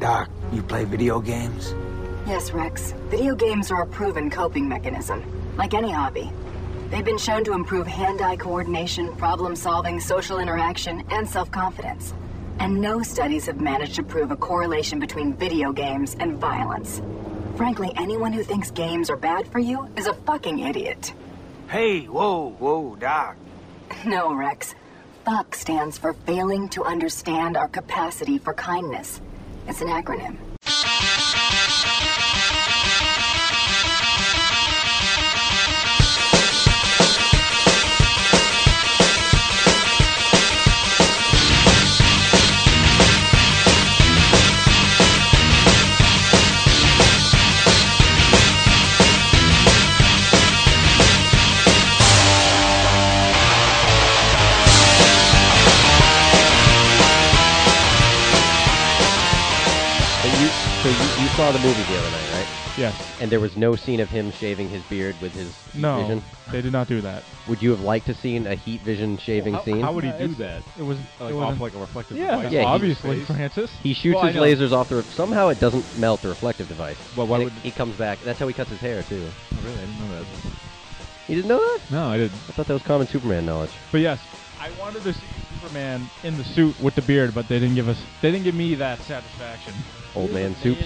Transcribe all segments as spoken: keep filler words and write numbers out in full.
Doc, you play video games? Yes, Rex. Video games are a proven coping mechanism, like any hobby. They've been shown to improve hand-eye coordination, problem-solving, social interaction, and self-confidence. And no studies have managed to prove a correlation between video games and violence. Frankly, anyone who thinks games are bad for you is a fucking idiot. Hey, whoa, whoa, Doc. No, Rex. FUCK stands for Failing to Understand Our Capacity for Kindness. It's an acronym. So you, you saw the movie the other night, right? Yes. And there was no scene of him shaving his beard with his heat no, vision? they did not do that. Would you have liked to seen a heat vision shaving well, how, scene? How would he Uh, do it's- that? It was Like it off was like a reflective yeah, device? Yeah, he- obviously, Face? Francis. He shoots Well, I his know. lasers off the... Somehow it doesn't melt the reflective device. Well, why And would... it, he comes back. That's how he cuts his hair, too. Oh, really? I didn't know that. You didn't know that? No, I didn't. I thought that was common Superman knowledge. But yes, I wanted to see Superman in the suit with the beard, but they didn't give us. They didn't give me that satisfaction. Old man soups.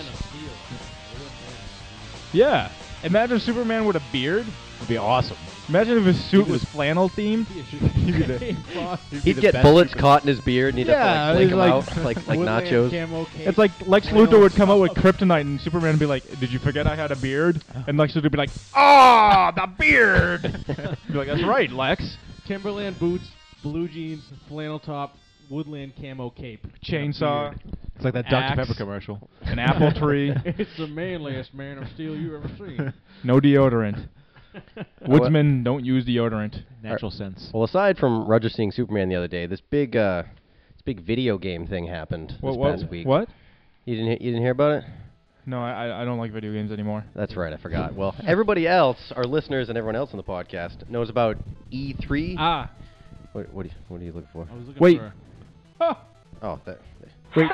Yeah. Imagine Superman with a beard. It'd be awesome. Imagine if his suit He'd was just- flannel themed. He'd be the, He'd get bullets caught in his beard, and he'd Yeah, have to he's like, like- flick him out like, like nachos. It's like Lex Luthor would come out with kryptonite, and Superman would be like, "Did you forget I had a beard?" And Lex Luthor would be like, "Ah, the beard." Be like, "That's right, Lex." Timberland boots, blue jeans, flannel top, woodland camo cape, Chainsaw, It's like that Doctor Axe. Pepper commercial. an apple tree, It's the manliest man of steel you ever seen. no deodorant. Woodsmen don't use deodorant. Natural sense. Well, aside from Roger seeing Superman the other day, this big, uh, this big video game thing happened What? this What? past week. What? You didn't, he- you didn't hear about it? No, I I- I don't like video games anymore. That's right, I forgot. Well, everybody else, our listeners and everyone else on the podcast, knows about E three. Ah. What, what, are you, what are you looking for? I was looking Wait. for Oh. Oh, that, Wait.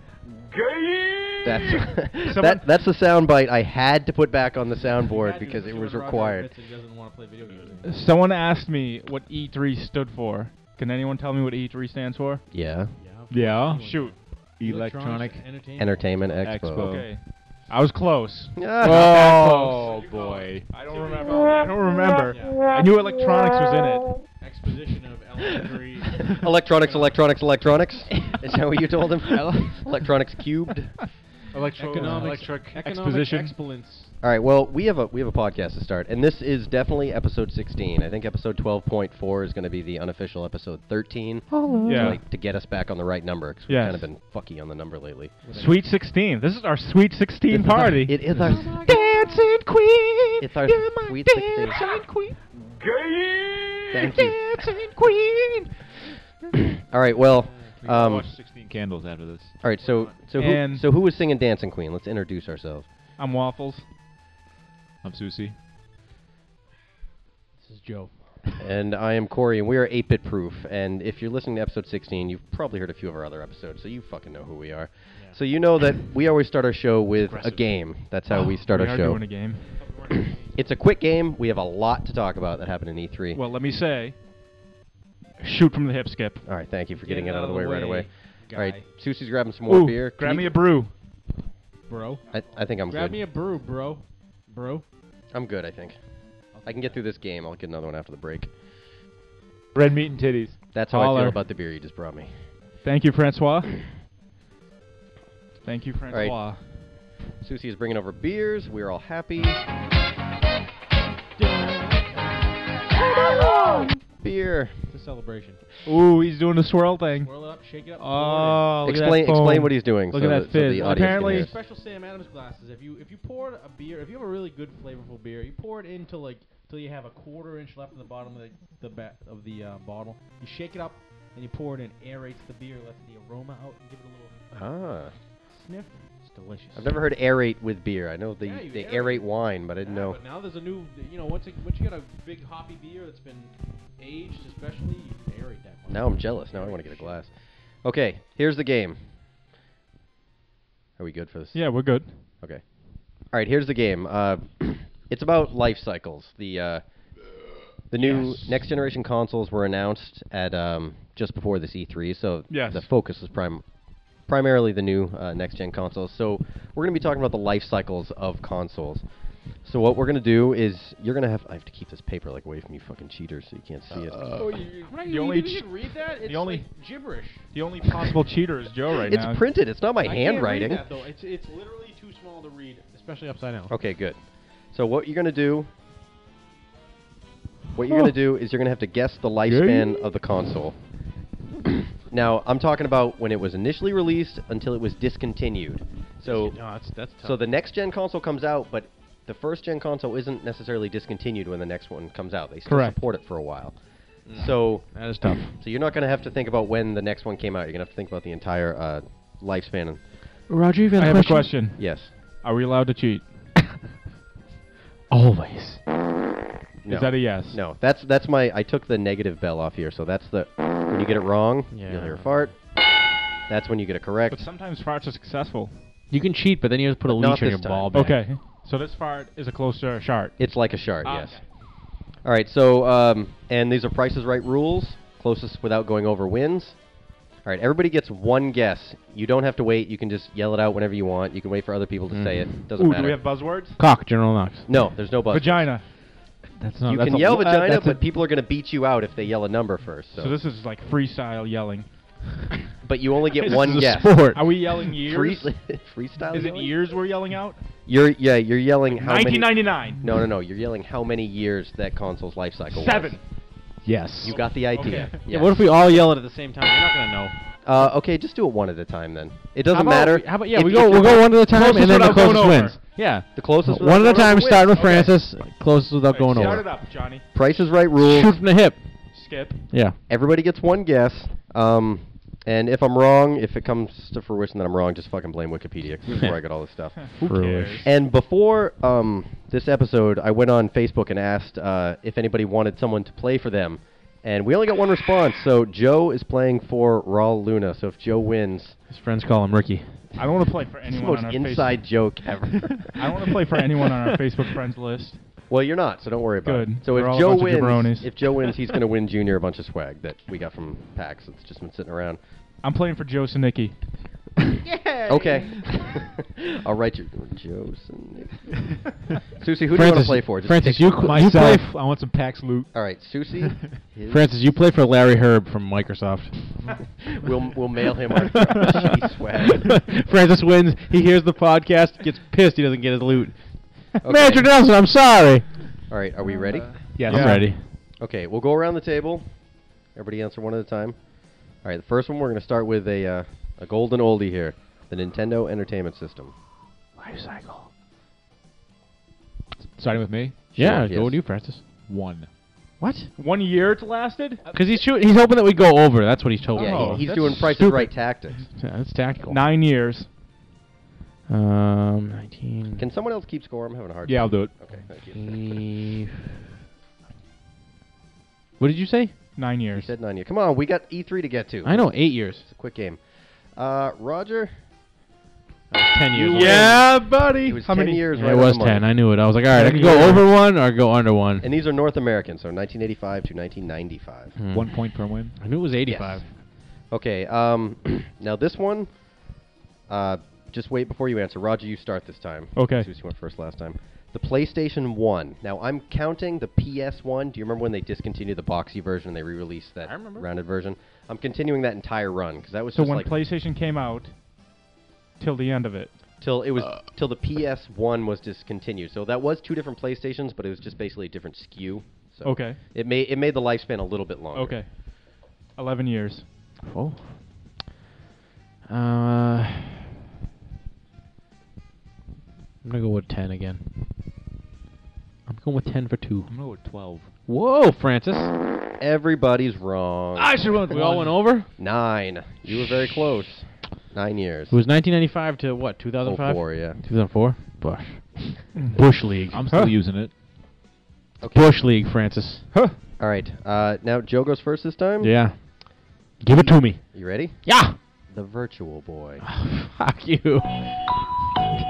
that's Someone- that, that's the sound bite I had to put back on the soundboard Imagine because if it was Roger required. admits that he doesn't want to play video games anymore. Someone asked me what E three stood for. Can anyone tell me what E three stands for? Yeah. Yeah. Shoot. Electronic Entertainment. Entertainment Expo. Expo. Okay. I was close. Oh, boy. I don't remember. I don't remember. I knew electronics was in it. Exposition of elementary. electronics, electronics, electronics. Is that what you told him? electronics cubed. Electro Economics, electric economic exposition. excellence. All right. Well, we have a we have a podcast to start, and this is definitely episode sixteen. I think episode twelve point four is going to be the unofficial episode thirteen. Yeah. Like to get us back on the right number because Yes. we've kind of been fucky on the number lately. Sweet sixteen. This is our Sweet sixteen This is our- party. it is our dancing queen. It's our You're my Sweet sixteen. dancing queen. Thank you. Dancing queen. All right. Well. We can Um, watch sixteen Candles after this. all right. So so who And- so who was singing Dancing Queen? Let's introduce ourselves. I'm Waffles. I'm Susie. This is Joe. And I am Corey, and we are eight bit Proof. And if you're listening to episode sixteen, you've probably heard a few of our other episodes, so you fucking know who we are. So you know that we always start our show with a Aggressive. game. That's how we start we our are show. doing a game. It's a quick game. We have a lot to talk about that happened in E three. Well, let me say, shoot from the hip, Skip. All right, thank you for Get getting it it out of the way, right away. guy. All right, Susie's grabbing some more Ooh, beer. Can grab you- me a brew. Bro. I, I think I'm Grab good. me a brew, bro. Bro. I'm good, I think. I can get through this game. I'll get another one after the break. Red meat and titties. That's how I Holler. feel about the beer you just brought me. Thank you, Francois. Thank you, right. Francois. Susie is bringing over beers. We're all happy. Beer. It's a celebration. Ooh, he's doing the swirl thing. Swirl it up, shake it up. Oh, look Explain at that explain foam. what he's doing. Look so at that, that so fizz. the audience Apparently- can hear. Special Sam Adams glasses. If you if you poured a beer, if you have a really good flavorful beer, you pour it into like till you have a quarter inch left in the bottom of the the ba- of the uh, bottle. You shake it up and you pour it in, aerates the beer, lets the aroma out, and give it a little Ah. sniff. It's delicious. I've never heard aerate with beer. I know they, Yeah, you they aerate. aerate wine, but I didn't Yeah, know. But now there's a new, you know, once it, once you get a big hoppy beer that's been aged, especially, you can aerate that. Now I'm jealous. Now I want to get a glass. Okay, here's the game. Are we good for this? Yeah, we're good. Okay. All right, here's the game. Uh, it's about life cycles. The uh, the new Yes. next generation consoles were announced at um, just before this E three, so Yes. the focus was prim- primarily the new uh, next gen consoles. So we're going to be talking about the life cycles of consoles. So what we're going to do is you're going to have I have to keep this paper like away from you fucking cheaters so you can't see it. Oh, you, right, The you only didn't ch- read that? It's only- like gibberish. The only possible cheater is Joe right It's now. printed. It's not my I can't handwriting. read that, though. It's, it's literally too small to read, especially upside down. Okay, good. So what you're going to do What you're going to do is you're going to have to guess the lifespan of the console. Now, I'm talking about when it was initially released until it was discontinued. So No, that's, that's tough. so the next gen console comes out, but the first gen console isn't necessarily discontinued when the next one comes out. They still Correct. support it for a while. So that is tough. so you're not going to have to think about when the next one came out. You're going to have to think about the entire uh, lifespan. Roger, you I have a question. Yes. Are we allowed to cheat? Always. No. Is that a yes? No, that's that's my. I took the negative bell off here, so that's the when you get it wrong, Yeah. you'll hear a fart. That's when you get it correct. But sometimes farts are successful. You can cheat, but then you have to put a But not leech on this your time. ball bag. Okay. So this fart is a closer shart. It's like a shard, Ah, yes. okay. All right, so um, and these are Price is Right rules. Closest without going over wins. All right, everybody gets one guess. You don't have to wait. You can just yell it out whenever you want. You can wait for other people to say it. Doesn't Ooh, matter. do we have buzzwords? Cock, General Knox. no, there's no buzz. Vagina. That's not. You that's can a, yell uh, vagina, that's a- but people are going to beat you out if they yell a number first. So, So this is like freestyle yelling. but you only get This one is a guess. sport. Are we yelling years? Free, freestyle. Is it yelling? years we're yelling out? You're yeah, you're yelling how nineteen many. ninety-nine. No, no, no. You're yelling how many years that console's life cycle was. Seven. Yes. You got the idea. Okay. Yeah. What if we all yell it at the same time? You're not gonna know. Uh, okay, just do it one at a time then. It doesn't How about matter. we- How about yeah? If- we if go. you're We'll go one at a time, Closest and then the without going closest over. wins. Yeah. The closest. One at a without time, going over starting with wins. Francis. Closest without going Start over. it up, Johnny. Price is Right rules. Shoot from the hip. Skip. Yeah. Everybody gets one guess. Um, and if I'm wrong, if it comes to fruition that I'm wrong, just fucking blame Wikipedia. 'Cause this is where I got all this stuff. Who Foolish. cares? And before um, this episode, I went on Facebook and asked uh, if anybody wanted someone to play for them. And we only got one response, so Joe is playing for Raul Luna. So if Joe wins, His friends call him Ricky. I don't want to play for it's the anyone most on our inside joke ever. Facebook. I don't want to play for anyone on our Facebook friends list. Well, you're not, so don't worry about Good. it. So We're if all a Joe bunch of wins, jabronis. if Joe wins, he's going to win Junior a bunch of swag that we got from PAX. It's just been sitting around. I'm playing for Joe Sinicki. Okay. I'll write your Joe. Susie, who do you want to Francis, play for? Just Francis, pick you, one. cl- you play. F- I want some PAX loot. All right, Susie. his- Francis, you play for Larry Herb from Microsoft. we'll we'll mail him our shitty swag. Francis wins. He hears the podcast, gets pissed. He doesn't get his loot. Okay. Major Nelson, I'm sorry. All right, are we ready? Yes, Yeah. I'm ready. Okay, we'll go around the table. Everybody answer one at a time. All right, the first one we're going to start with a uh, a golden oldie here, the Nintendo Entertainment System. Life cycle. Starting with me. Yeah, yes. go with you, Francis. One. What? One year it lasted? Because he's shooting. He's hoping that we go over. That's what he's hoping. Yeah, Oh, he, he's that's doing Price is stupid. Right tactics. Yeah, that's tactical. Nine years. Um, nineteen. Can someone else keep score? I'm having a hard Yeah, I'll time. do it. Okay, thank you. E- What did you say? Nine You years. said nine years. Come on, we got E three to get to. I know, eight years. It's a quick game. Uh, Roger, That was ten years. You wasn't it? Yeah, buddy. it was How ten many years Yeah, right it on was the money. ten. I knew it. I was like, all right, I ten can go years. over one or go under one. And these are North American, so nineteen eighty-five to nineteen ninety-five. Hmm. One point per win. I knew it was eighty-five. Okay, um, now this one, uh, just wait before you answer. Roger, you start this time. Okay. Since you went first last time. The PlayStation one. Now, I'm counting the P S one. Do you remember when they discontinued the boxy version and they re-released that I remember. rounded version? I'm continuing that entire run, because that was So just when like PlayStation came out, till the end of it. till it was till the P S one was discontinued. So that was two different PlayStations, but it was just basically a different S K U. So Okay. It made it made the lifespan a little bit longer. Okay. Eleven years. Oh. Uh, I'm gonna go with ten again. I'm going with ten for two. I'm going to go with twelve. Whoa, Francis! Everybody's wrong. I should went. We all went over. Nine. You were very close. Nine years. It was nineteen ninety-five to what? two thousand five. oh four, yeah. two thousand four. Bush. Bush League. I'm still using it. Okay. Bush League, Francis. Huh. All right. Uh, now Joe goes first this time. Yeah. Give it to me. You ready? Yeah. The Virtual Boy. Fuck you.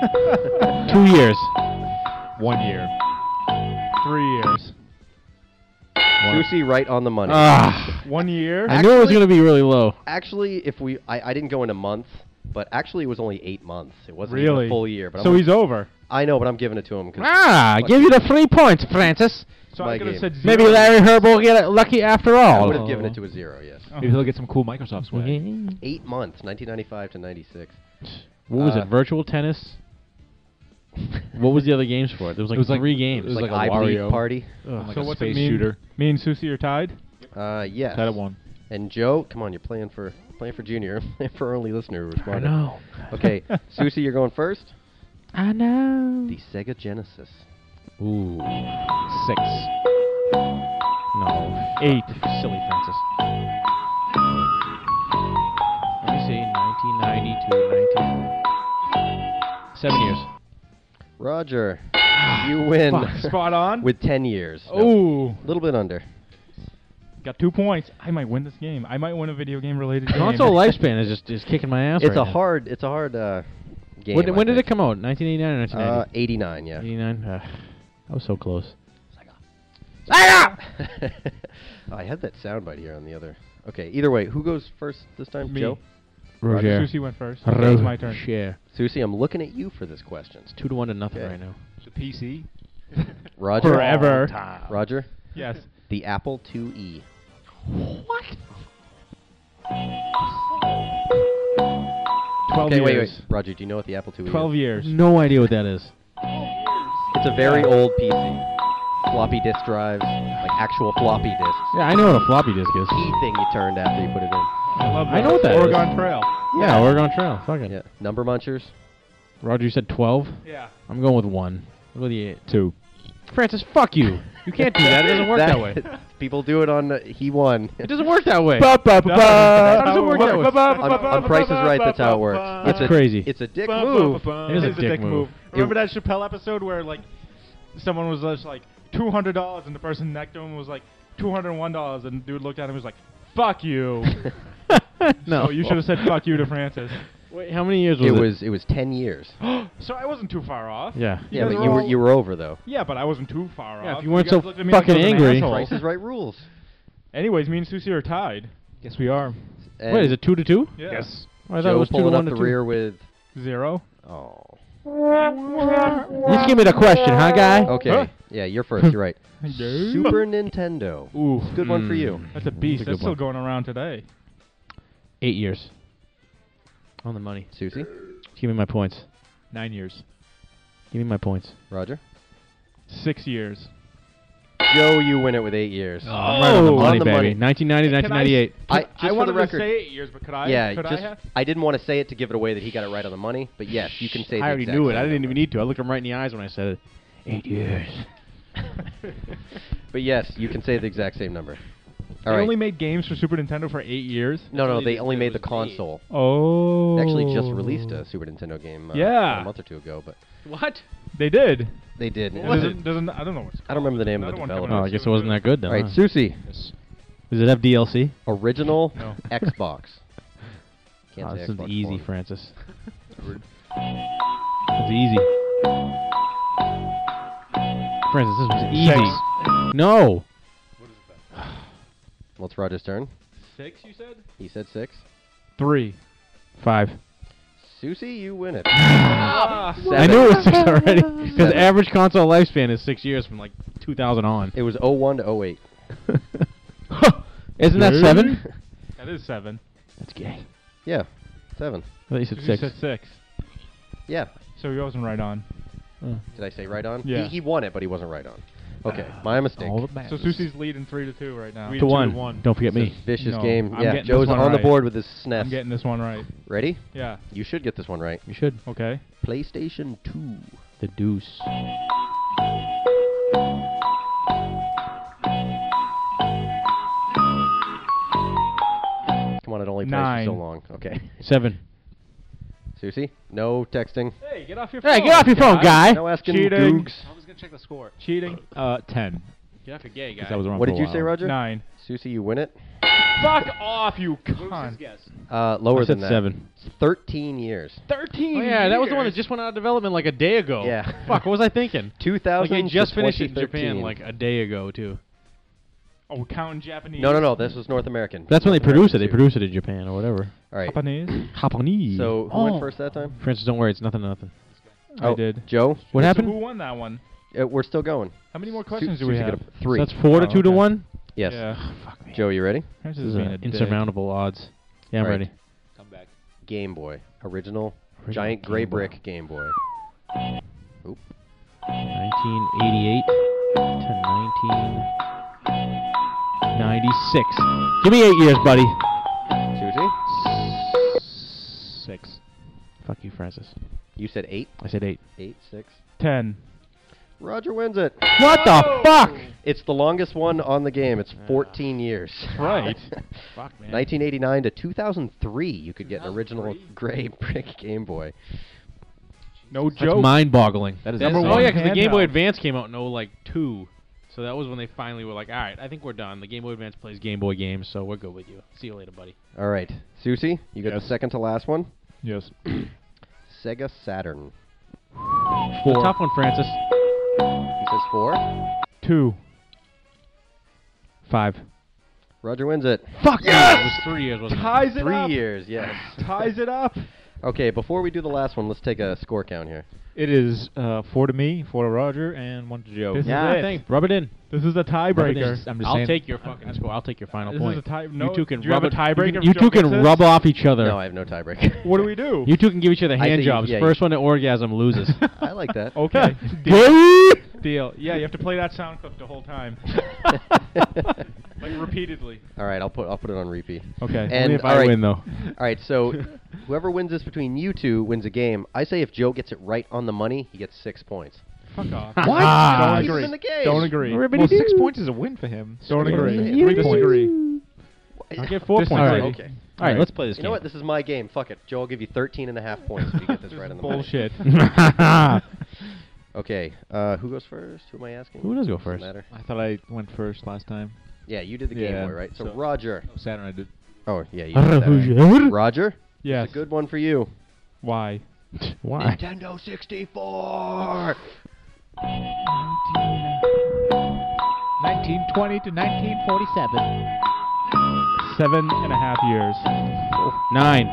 Two years. One year. Three years. Susie, right on the money. Ah. One year. I knew it was going to be really low. Actually, if we, I, I didn't go in a month, but actually it was only eight months. It wasn't even Really? a full year. But So I'm, he's over. I know, but I'm giving it to him. 'Cause Ah, fuck give you. you the free points, Francis. So My I could have game. said zero. Maybe Larry Herb will get it lucky after I all. would have given it to a zero, yes. Oh. Maybe he'll get some cool Microsoft swag. Eight months, nineteen ninety-five to ninety-six. What was Uh, it? Virtual tennis? What was the other games for it? There was like It was like- three games. it was Like, like a I Bleed Wario. Party. Ugh. Like So a what's it space mean? shooter. Me and Susie are tied. Uh, yes. Tied at one. And Joe, come on, you're playing for playing for Junior. For our only listener who I responded. know. Okay, Susie, you're going first. I know. The Sega Genesis. Ooh. Six. No. Eight. Silly Francis. Let me see. nineteen ninety to nineteen. Seven years. Roger, you win. Fuck. Spot on. With ten years. A Ooh. little bit under. Got two points. I might win this game. I might win a video game related game. Console lifespan is just is kicking my ass. It's right a now. hard. It's a hard uh, game. When, I when did it think. come out? nineteen eighty-nine or nineteen ninety? Uh, eighty-nine. Yeah. eighty-nine. Uh, I was so close. oh, I had that soundbite here on the other. Okay. Either way, who goes first this time? Me. Joe. Roger. Susie went first. It's my turn. Share. Susie, I'm looking at you for this question. It's two to one to nothing Okay. right now. The P C. Roger. Forever. Roger. Yes. The Apple two E. Twelve Okay, years. wait, wait. Roger, do you know what the Apple two E Twelve is? years. No idea what that is. It's a very old P C. Floppy disk drives, like actual floppy disks. Yeah, I know what a floppy disk is. Key thing you turned after you put it in. I love that. I know what that is. Oregon Trail. Yeah, Oregon Trail. Fuck it. Yeah. Number munchers. Roger, you said twelve? Yeah. I'm going with one. I'll go with the eight. Two. Francis, fuck you. You can't do that. It doesn't work that, way. People do it on uh, he won. It doesn't work that way. How How does it work that way? on, on Price is Right, that's how it works. That's it's a, crazy. It's a dick move. It is a dick move. Remember that Chappelle episode where like someone was just like two hundred dollars and the person next to him was like two hundred and one dollars and the dude looked at him and was like, "Fuck you." No. So you should have said "fuck you" to Francis. Wait, how many years was It it? was it was ten years. So I wasn't too far off. Yeah. You Yeah, guys but were you were all- you were over though. Yeah, but I wasn't too far Yeah, off. if you weren't guys so looked at me like fucking I was an angry. asshole. Price is Right rules. Anyways, me and Susie are tied. Yes, we are. And Wait, is it two to two? Yeah. Yes. Oh, I thought it Joe was two to pulling one up to the two. rear with Zero. oh. Just give me the question, huh, guy? Okay. Huh? Yeah, you're first. You're right. No. Super Nintendo. Ooh, Good one for you. that's a That's beast. a That's good still one. going around today. Eight years. On the money. Susie, Give me my points. Nine years. Give me my points. Roger. Six years. Joe, you win it with eight years. I'm right on the Oh, money, on the baby. money. nineteen ninety to Can nineteen ninety-eight. I, I, just I for wanted the record, to say eight years, but could I? yeah, could just I have? I didn't want to say it to give it away that he got it right on the money, but yes, you can say. I the already exact knew it. same I didn't number. even need to. I looked him right in the eyes when I said it. Eight years. But yes, you can say the exact same number. They All right. only made games for Super Nintendo for eight years. no, no, Actually, they it only made the was eight. console. Oh. They actually just released a Super Nintendo game. Uh, Yeah. a month or two ago, but What? They did. they did. It It was a- doesn't, doesn't, I don't know what's. I don't remember the name of Another the one coming developer. Oh, out I guess it soon, wasn't too. that good then. All right, huh? Susie, Does it have D L C? original No. Xbox. Can't Oh, say this is Xbox easy, One. Francis. It's easy. Francis, this was easy. No. Well, it's Roger's turn. Six, you said? He said six. Three. Five. Susie, you win it. Ah, I knew it was six already. Because Seven. average console lifespan is six years from like two thousand on. It was oh one to oh eight. Isn't that seven? That is seven. That's gay. Yeah, seven. I thought you said You six. said six. Yeah. So he wasn't right on. Oh. Did I say right on? Yeah. He, he won it, but he wasn't right on. Okay, my mistake. All that So matters. Susie's leading three to two right now. Three to to one. one. Don't forget It's me. a vicious No, game. I'm yeah, getting Joe's this one on the right. board with his S N E S. I'm getting this one right. Ready? Yeah. You should get this one right. You should. Okay. PlayStation two. The deuce. Come on, it only plays for so Nine. long. Okay. Seven. Susie, no texting. Hey, get off your phone. Hey, get off your phone, guy. No asking Cheating. Googs. I was gonna check the score. Cheating. Uh, ten. Get off your gay guy. That was wrong What for did a you say, while. Roger? Nine. Susie, you win it. Fuck off, you What was his cunt. guess? Uh, lower I said than that. seven. It's thirteen years. Thirteen. Oh yeah, that was the one that years. just went out of development like a day ago. Yeah. Fuck, what was I thinking? two Like thousand. they just finished it in to Japan 2013. like a day ago too. Oh, we're counting Japanese. No, no, no. This was North American. That's when they North produce it. American They too. produce it in Japan or whatever. All right. Japanese. Japanese. So who oh. went first that time? Francis, don't worry, it's nothing to nothing. I Oh, did. Joe. What So happened? who won that one? Uh, we're still going. How many more Su- questions do we Susie have? got a Three. So that's four to Oh, two to okay. one. Yes. Yeah. Fuck me. Joe, you ready? Francis This is is being uh, a dick. insurmountable odds. Yeah, I'm Right. ready. Come back. Game Boy. Original, Original giant Game gray Boy. brick Game Boy. Oop. nineteen eighty-eight to nineteen ninety-six. Give me eight years, buddy. Susie? Six. Fuck you, Francis. You said eight? I said eight. Eight, six. Ten. Roger wins it. What the fuck? It's the longest one on the game. It's fourteen years. Right. Fuck, man. nineteen eighty-nine to two thousand three, you could get an original gray brick Game Boy. No That's joke. mind-boggling. That is Number insane. Oh one yeah, because the Game Boy handheld. Advance came out in oh like two, so that was when they finally were like, all right, I think we're done. The Game Boy Advance plays Game Boy games, so we're good with you. See you later, buddy. All right. Susie, you got Yes. the second to last one. Yes. Sega Saturn. It's a tough one, Francis. He says four. Two. Five. Roger wins it. Fuck yes! It was three years, wasn't Ties it Three up. years, yes. Ties it up. Okay, before we do the last one, let's take a score count here. It is uh, four to me, four to Roger, and one to Joe. This it? Yeah, is it. thanks. Rub it in. This is a Rub it in. tiebreaker. I'm just I'll saying. take your fucking score. I'll take your final This point. is a tie. No, you two can do you have rub a it- tiebreaker You, if you Joe two gets can this? rub off each other. No, I have no tiebreaker. What do we do? You two can give each other I hand say- jobs. yeah, First one to orgasm loses. I like that. Okay. Deal. Deal. Yeah, you have to play that sound clip the whole time. Like repeatedly. All right, I'll put I'll put it on repeat. Okay. And Only if all I right, win, though. All right, so whoever wins this between you two wins a game. I say if Joe gets it right on the money, he gets six points. Fuck off. What? Don't Keep him agree. in the game. Don't agree. Well, six points is a win for him. Don't That's what I'm agree. saying. We disagree. I'll get four Disagree. points. All Alright. right. Okay. All right, let's play this You game. know what? This is my game. Fuck it. Joe will give you thirteen and a half points if you get this right on the money. Bullshit. Okay. Uh, who goes first? Who am I asking? Who does go Doesn't first? matter. I thought I went first last time. Yeah, you did the Game Yeah, Boy, right? So, so- Roger. Saturn I did. Oh, yeah, you did that. Roger. Roger? Yes. It's a good one for you. Why? Why? Nintendo sixty-four. nineteen twenty to nineteen forty-seven. Seven and a half years. Nine.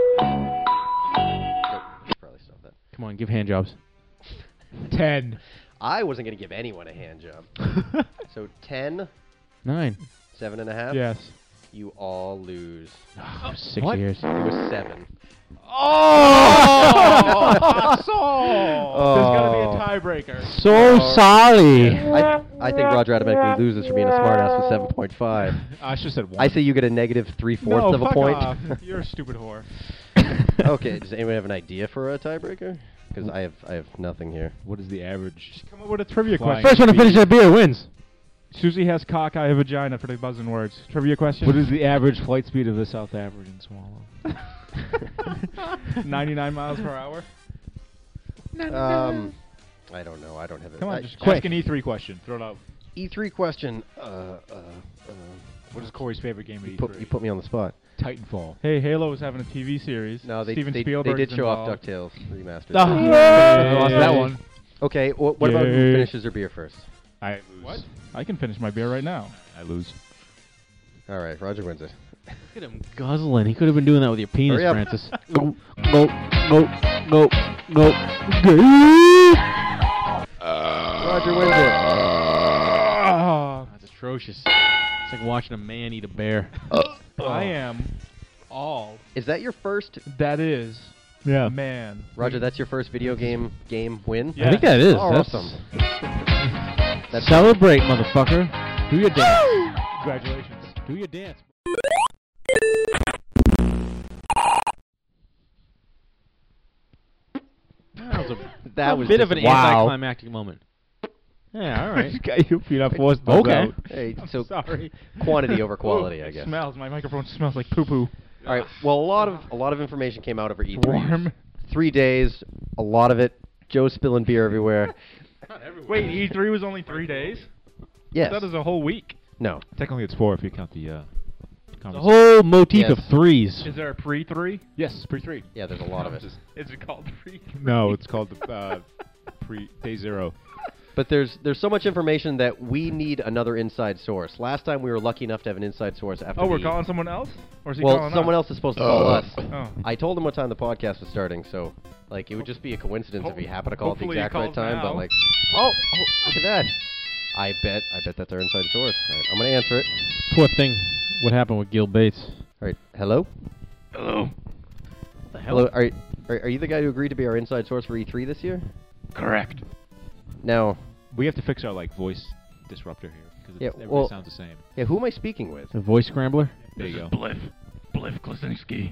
Nope, probably stop that. Come on, give hand jobs. Ten. I wasn't going to give anyone a hand job. So ten, Nine. seven and a half. Yes. You all lose. Oh, six What? years. It was seven. Oh! There's got to be Oh. a tiebreaker. So sorry. I, I think Roger automatically loses for being a smartass with seven point five. I should have said one. I say you get a negative three-fourths No, of a fuck point. off. You're a stupid whore. Okay, does anyone have an idea for a tiebreaker? Because I have I have nothing here. What is the average? Come up with a trivia Flying question. First one to finish that beer wins. Susie has cock, I have vagina for the buzzing words. Trivia question? What is the average flight speed of the South African swallow? ninety-nine miles per hour? Um, I don't know. I don't have it. Come on, I- just Quick. ask an E three question. Throw it out. E three question. Uh, uh, uh, What is Corey's favorite game at you E put, three? you put me on the spot. Titanfall. Hey, Halo is having a T V series. No, they Steven they, they Spielberg did is show off involved. DuckTales remastered. Oh, Yay. I lost that one. Okay, wh- what about who Yay. finishes their beer first? I lose. What? I can finish my beer right now. I lose. All right, Roger wins it. Look at him guzzling. He could have been doing that with your penis, Hurry up. Francis. Go, go, go, go, go, go. Roger wins it. Oh, That's atrocious. It's like watching a man eat a bear. I am all Is that your first, that is Yeah. man. Roger? That's your first video game game win. Yeah. I think that is. Oh, That's awesome. That's Celebrate, motherfucker. Do your dance. Congratulations. Do your dance. That was a, that a was bit just of an wow. anticlimactic moment. Yeah, all right. You're not forced those Okay. out. Hey, so Sorry. quantity over quality, Ooh, I it guess. Smells. My microphone smells like poo poo. All right. Well, a lot of a lot of information came out over E three. Warm. Three days. A lot of it. Joe spilling beer everywhere. Wait, E three was only three days? Yes. That is a whole week. No. Technically, it's four if you count the uh, The conversation. whole motif Yes. of threes. Is there a pre three? Yes, pre three. Yeah, there's a lot of it. Is it called pre? No, it's called the uh, pre day zero. But there's there's so much information that we need another inside source. Last time we were lucky enough to have an inside source after Oh, we're the- calling someone else, or is he Well, calling someone us? else is supposed to call us. Oh. I told him what time the podcast was starting, so like it would just be a coincidence if he happened to call at the Hopefully he exact right calls time. now. But like, oh, oh, look at that! I bet I bet that's our inside source. All right, I'm gonna answer it. Poor thing. What happened with Gil Bates? All right, hello. Hello. What the hell? Hello. Are, y- are are you the guy who agreed to be our inside source for E three this year? Correct. Now, We have to fix our like voice disruptor here because Yeah, everybody well- sounds the same. yeah, who am I speaking with? The voice scrambler? There you go. Bliff. Bliff Klasinski.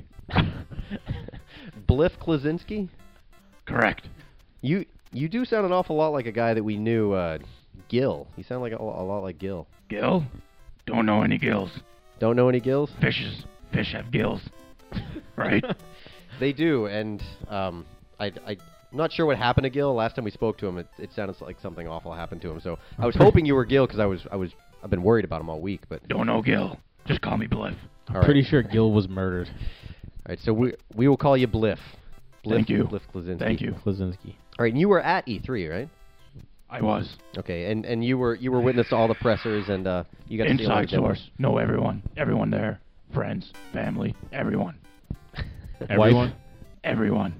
Bliff Klasinski? Correct. You you do sound an awful lot like a guy that we knew, uh, Gil. You sound like a, a lot like Gil. Gill? Don't know any gills. Don't know any Gils? Fishes. Fish have gills. Right? They do, and um, I, I, I'm not sure what happened to Gil. Last time we spoke to him, it, it sounded like something awful happened to him. So I was hoping you were Gil because I was, I was, I've been worried about him all week. But Don't know Gill. Just call me Bliff. all Pretty right. sure Gil was murdered. All right, so we we will call you Bliff. Bliff Thank you. Bliff Klasinski. Thank you. Klasinski. All right, and you were at E three, right? I was. Okay, and, and you were you were witness to all the pressers, and uh, you got to see a lot Inside of demos. source. Know everyone. Everyone there. Friends. Family. Everyone. Everyone. Everyone.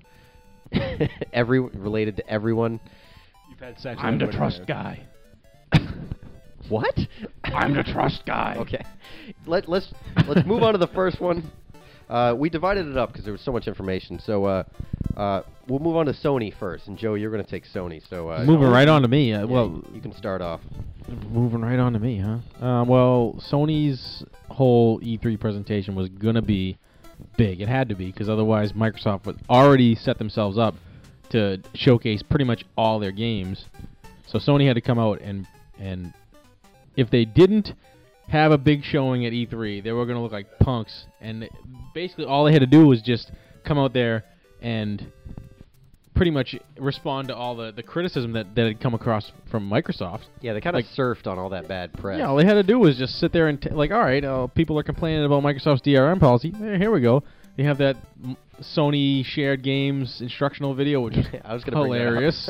Every related to everyone. You've had sex. I'm the with trust everybody guy. What? I'm the trust guy. Okay. Let let's let's move on to the first one. Uh, we divided it up because there was so much information. So uh, uh, we'll move on to Sony first, and Joe, you're going to take Sony. So uh, Moving right on to me. Uh, yeah, well, you can start off. moving right on to me, huh? Uh, well, Sony's whole E three presentation was gonna be big. It had to be because otherwise Microsoft would already set themselves up to showcase pretty much all their games. So Sony had to come out and and if they didn't have a big showing at E three, they were gonna look like punks. And basically, all they had to do was just come out there and pretty much respond to all the, the criticism that, that had come across from Microsoft. Yeah, they kind of Like- surfed on all that bad press. Yeah, all they had to do was just sit there and t- like, all right, uh, people are complaining about Microsoft's D R M policy. Eh, here we go. You have that m- Sony shared games instructional video, which was I was gonna bring that up. hilarious.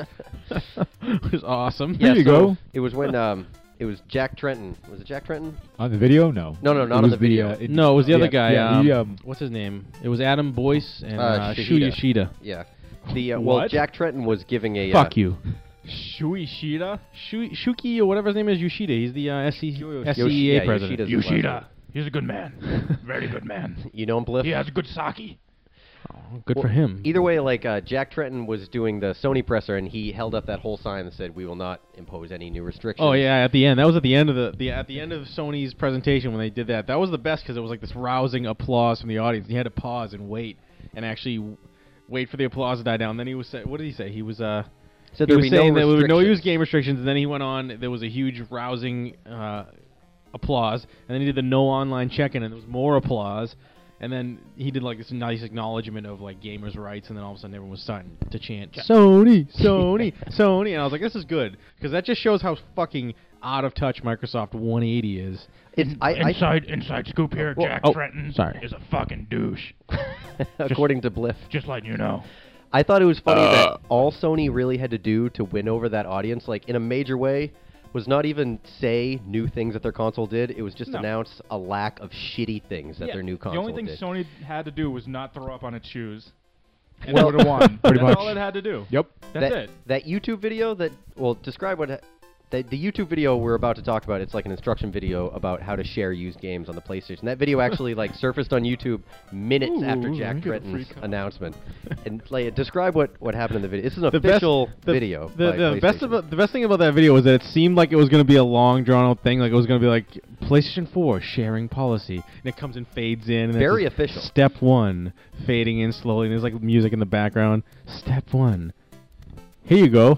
It was awesome. Yeah, Here you so go. It was when um, it was Jack Trenton. Was it Jack Trenton? On the video, no. No, no, It not on was the video. uh, it- No, it was the yeah, other guy. Yeah, um, he, um, what's his name? It was Adam Boyce and Uh, uh, Shu Shihida. Yoshida. Yeah. The uh, well, What? Jack Trenton was giving a Fuck uh, you. Shuishida? Shu- Shuki or whatever his name is, Yoshida. He's the uh, S C- Yoshi- S C E A Yoshi- yeah, president. Yoshida's his last Yoshida. name. He's a good man. Very good man. You know him, Bliff? He has good sake. Oh, good Well, for him. Either way, like uh, Jack Trenton was doing the Sony presser, and he held up that whole sign that said, "We will not impose any new restrictions." Oh yeah, at the end. That was at the end of the, the at the end of Sony's presentation when they did that. That was the best because it was like this rousing applause from the audience. You had to pause and wait and actually w- wait for the applause to die down. Then he was say, what did he say? He was uh Said he there'd was be saying no that there would no use restrictions. game restrictions. And then he went on. There was a huge rousing uh, applause, and then he did the no online check-in, and there was more applause. And then he did like this nice acknowledgement of like gamers' rights, and then all of a sudden everyone was starting to chant Sony, Sony, Sony, and I was like, this is good because that just shows how fucking out of touch Microsoft one eighty is. It's, I, I, inside, inside scoop here. Well, Jack oh, Trenton sorry. is a fucking douche. according to Bliff, Just letting you know. I thought it was funny that all Sony really had to do to win over that audience, like in a major way, was not even say new things that their console did. It was just No. announce a lack of shitty things that Yeah, their new the console only thing did. Sony had to do was not throw up on its shoes. And Well- it would have won. Pretty That's much. all it had to do. Yep. That's that, it. That YouTube video that, well, describe what, ha- the, the YouTube video we're about to talk about, it's like an instruction video about how to share used games on the PlayStation. That video actually like surfaced on YouTube minutes Ooh, after I Jack get a free Trenton's copy. announcement. And like, describe what, what happened in the video. This is an The best- official the- video. The, by the best PlayStation. about the best thing about that video was that it seemed like it was going to be a long drawn out thing. Like it was going to be like PlayStation four sharing policy, and it comes and fades in. And it's Very just official. Step one, fading in slowly, and there's like music in the background. Step one. Here you go.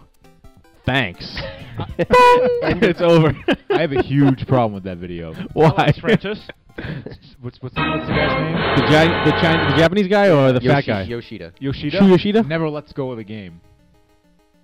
Thanks. and it's over. I have a huge problem with that video. Why? Francis? What's what's the, what's the guy's name? The, gi- the, China- the Japanese guy or the fat Yoshi- guy? Yoshida. Yoshida. Shu Yoshida? Never lets go of the game.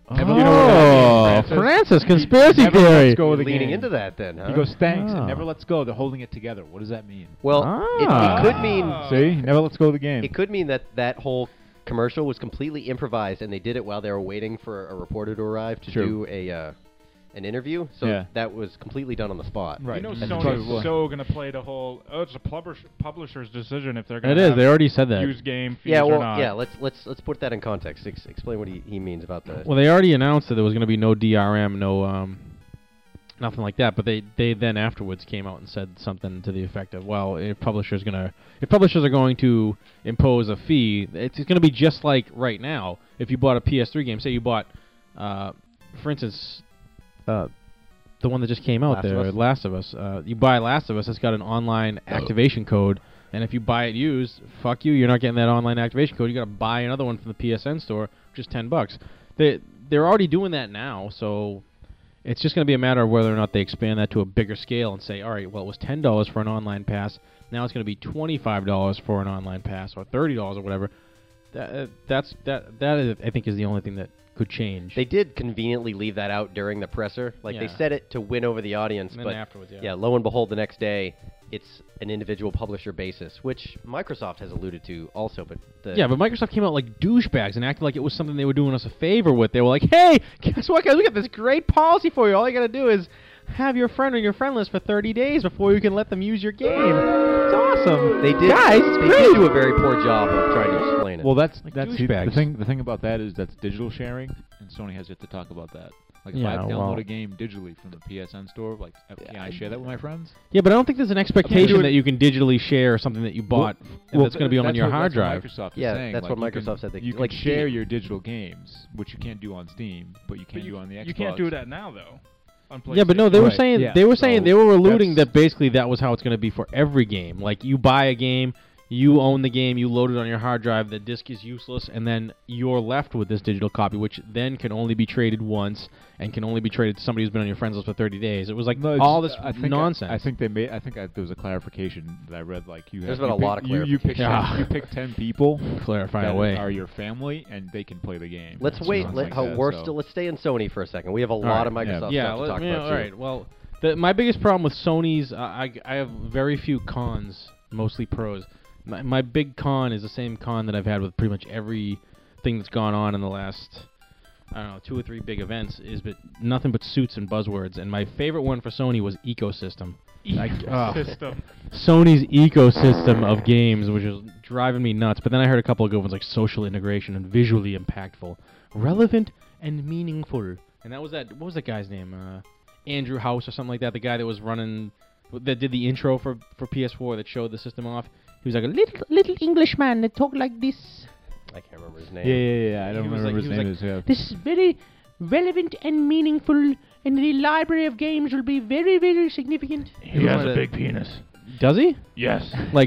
Oh, Never- you know what I mean, Francis, Francis? conspiracy Never theory. lets go of the Leaning game. into that, then, huh? He goes, thanks, Ah. and never lets go. They're holding it together. What does that mean? Well, it, Ah. it could mean See? Never lets go of the game. it could mean that that whole commercial was completely improvised, and they did it while they were waiting for a reporter to arrive to True. do a uh, an interview. So Yeah. that was completely done on the spot. Right. You know, That's Sony's probably why. so gonna play the whole. Oh, it's a publish, publisher's decision if they're gonna. It is. have They already said that. use game fees Yeah, well, or not. yeah. Let's let's let's put that in context. Ex- explain what he, he means about the. Well, they already announced that there was going to be no D R M, no um, nothing like that. But they, they then afterwards came out and said something to the effect of, well, if publishers gonna if publishers are going to impose a fee, it's going to be just like right now. If you bought a P S three game, say you bought, uh, for instance, uh, the one that just came out Last of there, Us? Last of Us. Uh, you buy Last of Us, it's got an online activation code. And if you buy it used, fuck you, you're not getting that online activation code. You got to buy another one from the P S N store, which is ten bucks. They they're already doing that now, so it's just going to be a matter of whether or not they expand that to a bigger scale and say, all right, well, it was ten dollars for an online pass. Now it's going to be twenty-five dollars for an online pass, or thirty dollars or whatever. That uh, that's that that is, I think, is the only thing that could change. They did conveniently leave that out during the presser. Like they Yeah. said it to win over the audience, And then but afterwards, yeah. lo and behold, the next day it's an individual publisher basis, which Microsoft has alluded to also. But the Yeah, but Microsoft came out like douchebags and acted like it was something they were doing us a favor with. They were like, hey, guess what, guys? We got this great policy for you. All you got to do is have your friend on your friend list for thirty days before you can let them use your game. It's awesome. they did Guys, they great. did do a very poor job of trying to explain it. Well, that's Like that's the, the douchebags. thing. The thing about that is that's digital sharing, and Sony has yet to talk about that. Like if Yeah, I download well- a game digitally from the P S N store, like uh, can I share that with my friends? Yeah, but I don't think there's an do expectation it- that you can digitally share something that you bought and that's going to be on that's your what, hard that's drive. What Microsoft is Yeah, saying. that's like, what you Microsoft can, said they- You can like share Steam. your digital games, which you can't do on Steam, but you can But do on the Xbox. You can't do that now though. On Yeah, but no, they were Right, saying yeah, they were saying so they were alluding that's- that basically that was how it's going to be for every game. Like you buy a game, you own the game, you load it on your hard drive, the disc is useless, and then you're left with this digital copy, which then can only be traded once and can only be traded to somebody who's been on your friends list for thirty days. It was like No, it's- all this I think nonsense. I, I think they made. I think I, there was a clarification that I read. Like you, There's have, been you a lot pick, of you, you pick clarification. ten, you pick ten people Clarify that away. are your family, and they can play the game. let's Or wait. something Let, like how, that, we're so. still let's stay in Sony for a second. We have a lot right, of Microsoft yeah, stuff to let- talk yeah, about all too. right. Well, the, my biggest problem with Sony's, uh, I I have very few cons, mostly pros. My my big con is the same con that I've had with pretty much everything that's gone on in the last, I don't know, two or three big events, is but nothing but suits and buzzwords. And my favorite one for Sony was ecosystem. Like, uh, System. Sony's ecosystem of games, which is driving me nuts. But then I heard a couple of good ones like social integration and visually impactful, relevant and meaningful. And that was that. What was that guy's name? Uh, Andrew House or something like that. The guy that was running, that did the intro for for P S four that showed the system off. He was like a little little Englishman that talked like this. I can't remember his name. Yeah, yeah, yeah. I He don't was remember like- his he was name. like, is, yeah. This is very relevant and meaningful, and the library of games will be very very significant. He has a big penis. Does he? Yes. Like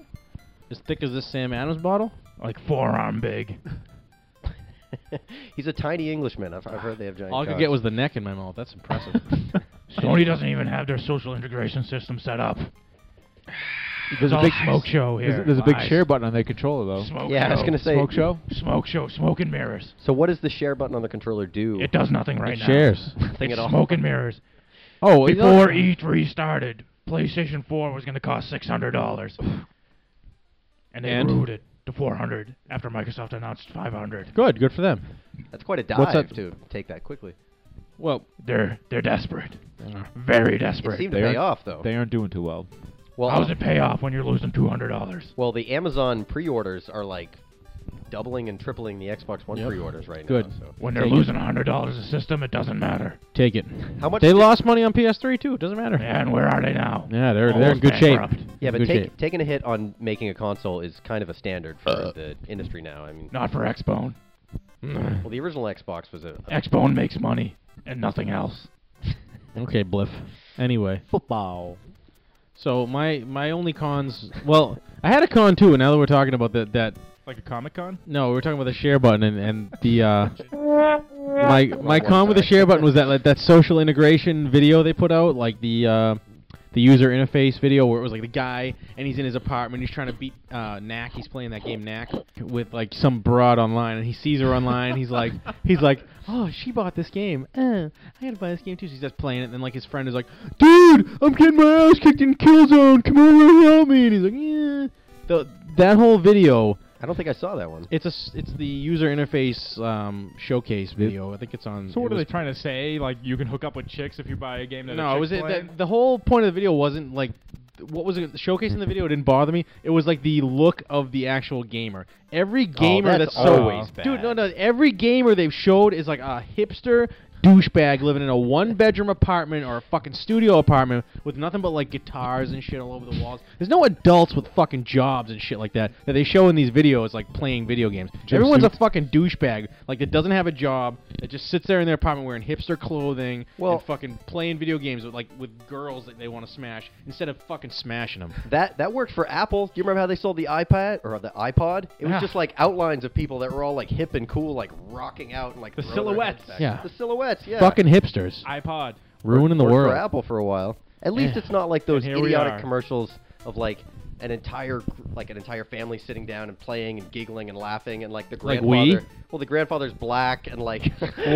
as thick as this Sam Adams bottle? Like forearm big. He's a tiny Englishman. I've, I've heard they have giant. All I could cocks. get was the neck in my mouth. That's impressive. Sony doesn't even have their social integration system set up. There's a all big smoke show here. There's, there's a big Lies. share button on their controller though. Smoke Yeah, I was show. gonna say. Smoke show. Smoke show. Smoke and mirrors. So what does the share button on the controller do? It does nothing right It now. shares. Nothing It's at all. smoke and mirrors. Oh, it- Before E three started, PlayStation four was going to cost six hundred dollars, and they And? rooted it to four hundred after Microsoft announced five hundred. good, good for them. That's quite a dive What's that- to take that quickly. Well, They're they're desperate, very It desperate. seemed to They pay aren't- off though. They aren't doing too well. Well, How does it pay off when you're losing two hundred dollars? well, the Amazon pre-orders are like doubling and tripling the Xbox One Yep. pre-orders right Good. now. So. When they're Take it. losing one hundred dollars a system, it doesn't matter. take it. How much They did- lost money on P S three too. It doesn't matter. And where are they now? Yeah, they're they're in Almost good shape. bankrupt. Yeah, but Good take, shape. taking a hit on making a console is kind of a standard for the industry now. I mean, Not for Xbone. well, the original Xbox was a, a Xbone makes money and nothing else. Okay, Bliff. Anyway, football. So my my only cons. Well, I had a con too. And now that we're talking about that that Like a Comic Con? no, we're talking about the share button and and the uh, my my con with the share button was that like that social integration video they put out, like the uh, the user interface video where it was like the guy and he's in his apartment, he's trying to beat uh, Knack. He's playing that game Knack with like some broad online, and he sees her online. He's like, he's like, oh, she bought this game. Uh, I gotta buy this game too. So he's just playing it, and then like his friend is like, dude, I'm getting my ass kicked in Killzone. Come over and help me. And he's like, yeah. The that whole video. I don't think I saw that one. It's a s- it's the user interface um, showcase video. I think it's on. So what it are they was- trying to say? Like you can hook up with chicks if you buy a game that No, a it was chick's it, playing? the, the whole point of the video wasn't like what was it showcasing the video. It didn't bother me. It was like the look of the actual gamer. Every gamer oh, that's that's so always bad. dude, no, no. Every gamer they've showed is like a hipster douchebag living in a one-bedroom apartment or a fucking studio apartment with nothing but like guitars and shit all over the walls. There's no adults with fucking jobs and shit like that that they show in these videos like playing video games. Jim Everyone's suits. a fucking douchebag like that doesn't have a job that just sits there in their apartment wearing hipster clothing Well- and fucking playing video games with like with girls that they want to smash instead of fucking smashing them. That that worked for Apple. Do you remember how they sold the iPad or the iPod? It was Yeah. just like outlines of people that were all like hip and cool, like rocking out and like The throwing their silhouettes. heads back. Yeah. The silhouettes. Yeah. Fucking hipsters iPod. ruining the Worked world. for Apple for a while. At least Yeah. it's not like those And here we idiotic are. commercials of like an entire like an entire family sitting down and playing and giggling and laughing and like the Like grandfather. we? Well, the grandfather's black and like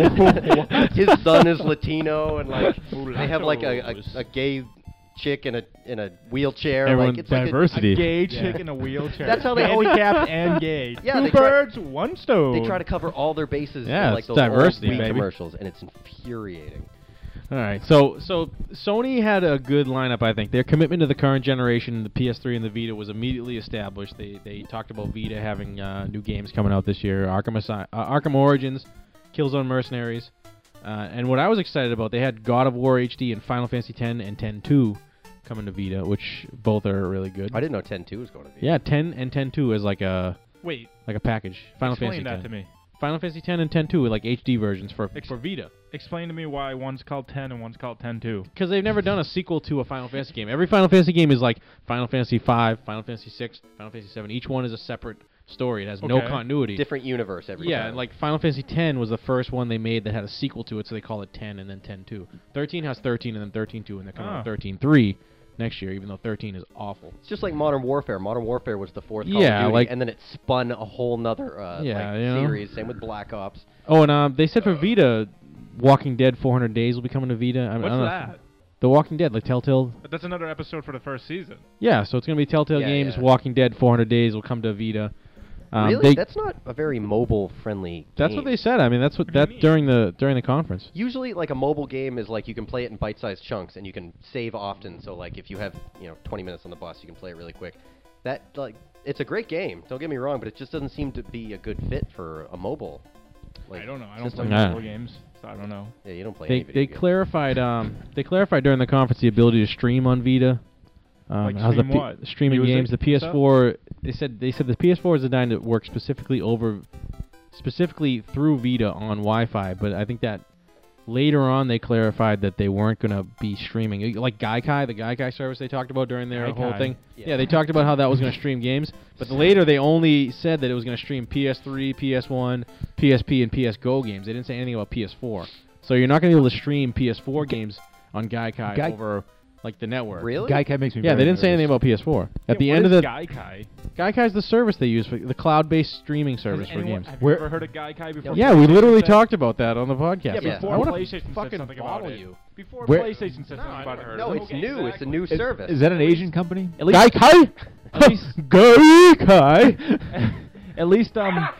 his son is Latino and like they have like a, a, a gay chick in a in a wheelchair. Everyone- like it's like a- diversity. A gay Yeah. chick in a wheelchair. That's how they always- handicapped and gay. Yeah, Two they try- birds, one stone. They try to cover all their bases Yeah, in like it's those diversity, old Wii baby. commercials, and it's infuriating. All right, so so Sony had a good lineup, I think. Their commitment to the current generation, the P S three and the Vita, was immediately established. They they talked about Vita having uh, new games coming out this year: Arkham Asy- uh, Arkham Origins, Killzone Mercenaries, uh, and what I was excited about, they had God of War H D and Final Fantasy X and ten two coming to Vita, which both are really good. I didn't know ten two was going to be. Yeah, ten and ten two is like a Wait, like a package. Final explain Fantasy that X. to me. Final Fantasy X and ten two are like H D versions for Ex- for Vita. Explain to me why one's called ten and one's called ten two. Because they've never done a sequel to a Final Fantasy game. Every Final Fantasy game is like Final Fantasy five, Final Fantasy six, Final Fantasy seven. Each one is a separate story. It has no Okay. continuity. Different universe every yeah, time. and like Final Fantasy X was the first one they made that had a sequel to it, so they call it ten and then ten two. thirteen has thirteen and then thirteen two, and they're coming out Ah. with thirteen three next year, even though thirteen is awful. It's just like Modern Warfare. Modern Warfare was the fourth Call Yeah, of Duty, like- and then it spun a whole nother uh, Yeah, like, you know? series. Same with Black Ops. Oh, and um, they said for Vita, Walking Dead four hundred Days will be coming to Vita. I, I What's don't know if- that? The Walking Dead, like Telltale. But that's another episode for the first season. Yeah, so it's going to be Telltale Yeah, Games, yeah. Walking Dead four hundred Days will come to Vita. Um, really? they- That's not a very mobile-friendly. That's game. what they said. I mean, that's what What do you that mean? during the during the conference. Usually, like a mobile game is like you can play it in bite-sized chunks, and you can save often. So, like, if you have you know twenty minutes on the bus, you can play it really quick. That like it's a great game. Don't get me wrong, but it just doesn't seem to be a good fit for a mobile. Like, I don't know. I don't system. play Nah. mobile games, so I don't know. Yeah, you don't play. They any video they games. clarified um they clarified during the conference the ability to stream on Vita. Um, Like how's the stream P- what? streaming Music games? The and P S four. They said they said the P S four is designed to work specifically over, specifically through Vita on Wi-Fi. But I think that later on they clarified that they weren't going to be streaming. Like Gaikai, the Gaikai service they talked about during their whole Gaikai. thing. Yeah. Yeah, they talked about how that was going to stream games. But later they only said that it was going to stream P S three, P S one, P S P, and P S Go games. They didn't say anything about P S four. So you're not going to be able to stream P S four games on Gaikai Gai- over like the network. Really? Gaikai makes me Yeah, very they didn't say nervous. anything about P S four. At Yeah, the what end of is the Gaikai? Gaikai's the service they use for the cloud-based streaming service Has for anyone- games. Have Where- you ever heard of Gaikai before? Yeah, we PlayStation literally said- talked about that on the podcast. Yeah, Yeah. before I wanna PlayStation said fucking something about bottle it. you. Before Where- PlayStation said No, something I about never it. heard No, of it's Okay, new. It's a exactly. new Is, service. is that an Asian company? At least, Gaikai? at least, Gaikai? at least, um,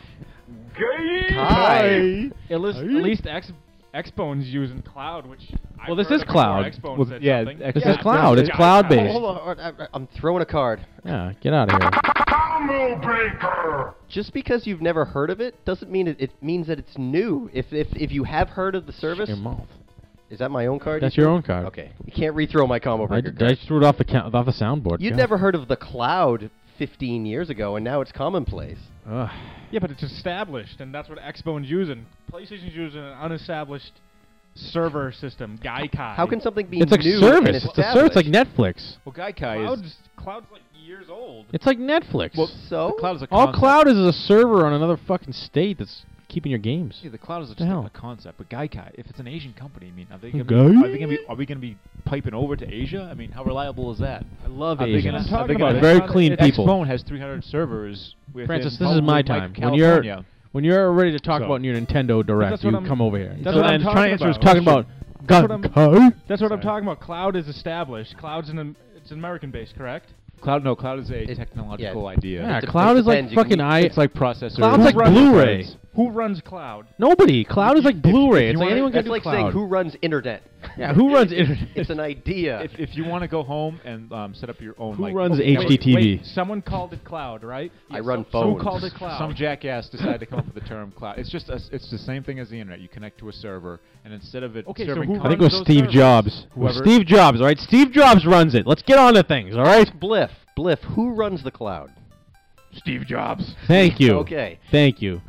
Kai. at least, at least X, Xbone's using cloud, which. I've Well, this heard is of before. cloud. Xbone Well, said yeah, something. X- This Yeah, is cloud. no, It's Gaikai. cloud-based. Hold on, I- I- I'm throwing a card. Yeah, get out of here. Just because you've never heard of it doesn't mean it, it means that it's new. If if if you have heard of the service, Your mouth. is that my own card? That's you your threw? own card. Okay, you can't rethrow my combo I, breaker d- I card. just threw it off the ca- off the soundboard. You'd God. never heard of the cloud fifteen years ago, and now it's commonplace. Ugh. Yeah, but it's established, and that's what Xbone's using. PlayStation's using an unestablished server system, Gaikai. How can something be It's a new service. and It's a service like established? Netflix. Well, Gaikai Cloud's, is Cloud's like years old. It's like Netflix. well, So the cloud is a All concept. cloud is is a server on another fucking state that's keeping your games. Yeah, the cloud is just The hell? a concept, but Gaikai, if it's an Asian company, I mean, are they gonna Gai- be, are they gonna be are we gonna be piping over to Asia? I mean, how reliable is that? I love Are they Asians. gonna- I'm are they talking gonna- about Very it. It's clean not- people. Xbone has three hundred servers. Within Francis, this is probably my Mike, time. When you're California. when you're ready to talk So- about your Nintendo Direct, that's you what I'm- come over here. that's so what I'm then talking trying to answer is about. talking about That's what I'm- Gaikai. That's what I'm Sorry. talking about. Cloud is established. Cloud's an it's American based, correct? Cloud, no, cloud is a It- technological yeah. idea. Yeah, It dep- Cloud it is like depends. You can fucking use- I. It's like processors. Cloud's like and Blu-ray. threads. Who runs Cloud? Nobody. Cloud is like if- Blu-ray. if It's you like wanna- anyone can That's do like Cloud. saying who runs internet. Yeah, who runs internet? It's an idea. If, if you want to go home and um, set up your own, Who like, runs oh, H D T V? Wait, someone called it Cloud, right? I run Who phones. called it Cloud? Some jackass decided to come up with the term cloud. It's just a, it's the same thing as the internet. You connect to a server, and instead of it Okay, so serving who I think it runs was those Steve servers? Jobs. It was Whoever- Steve Jobs, all right? Steve Jobs runs it. Let's get on to things, all right? Bliff, Bliff, who runs the cloud? Steve Jobs. Thank you. Okay. Thank you.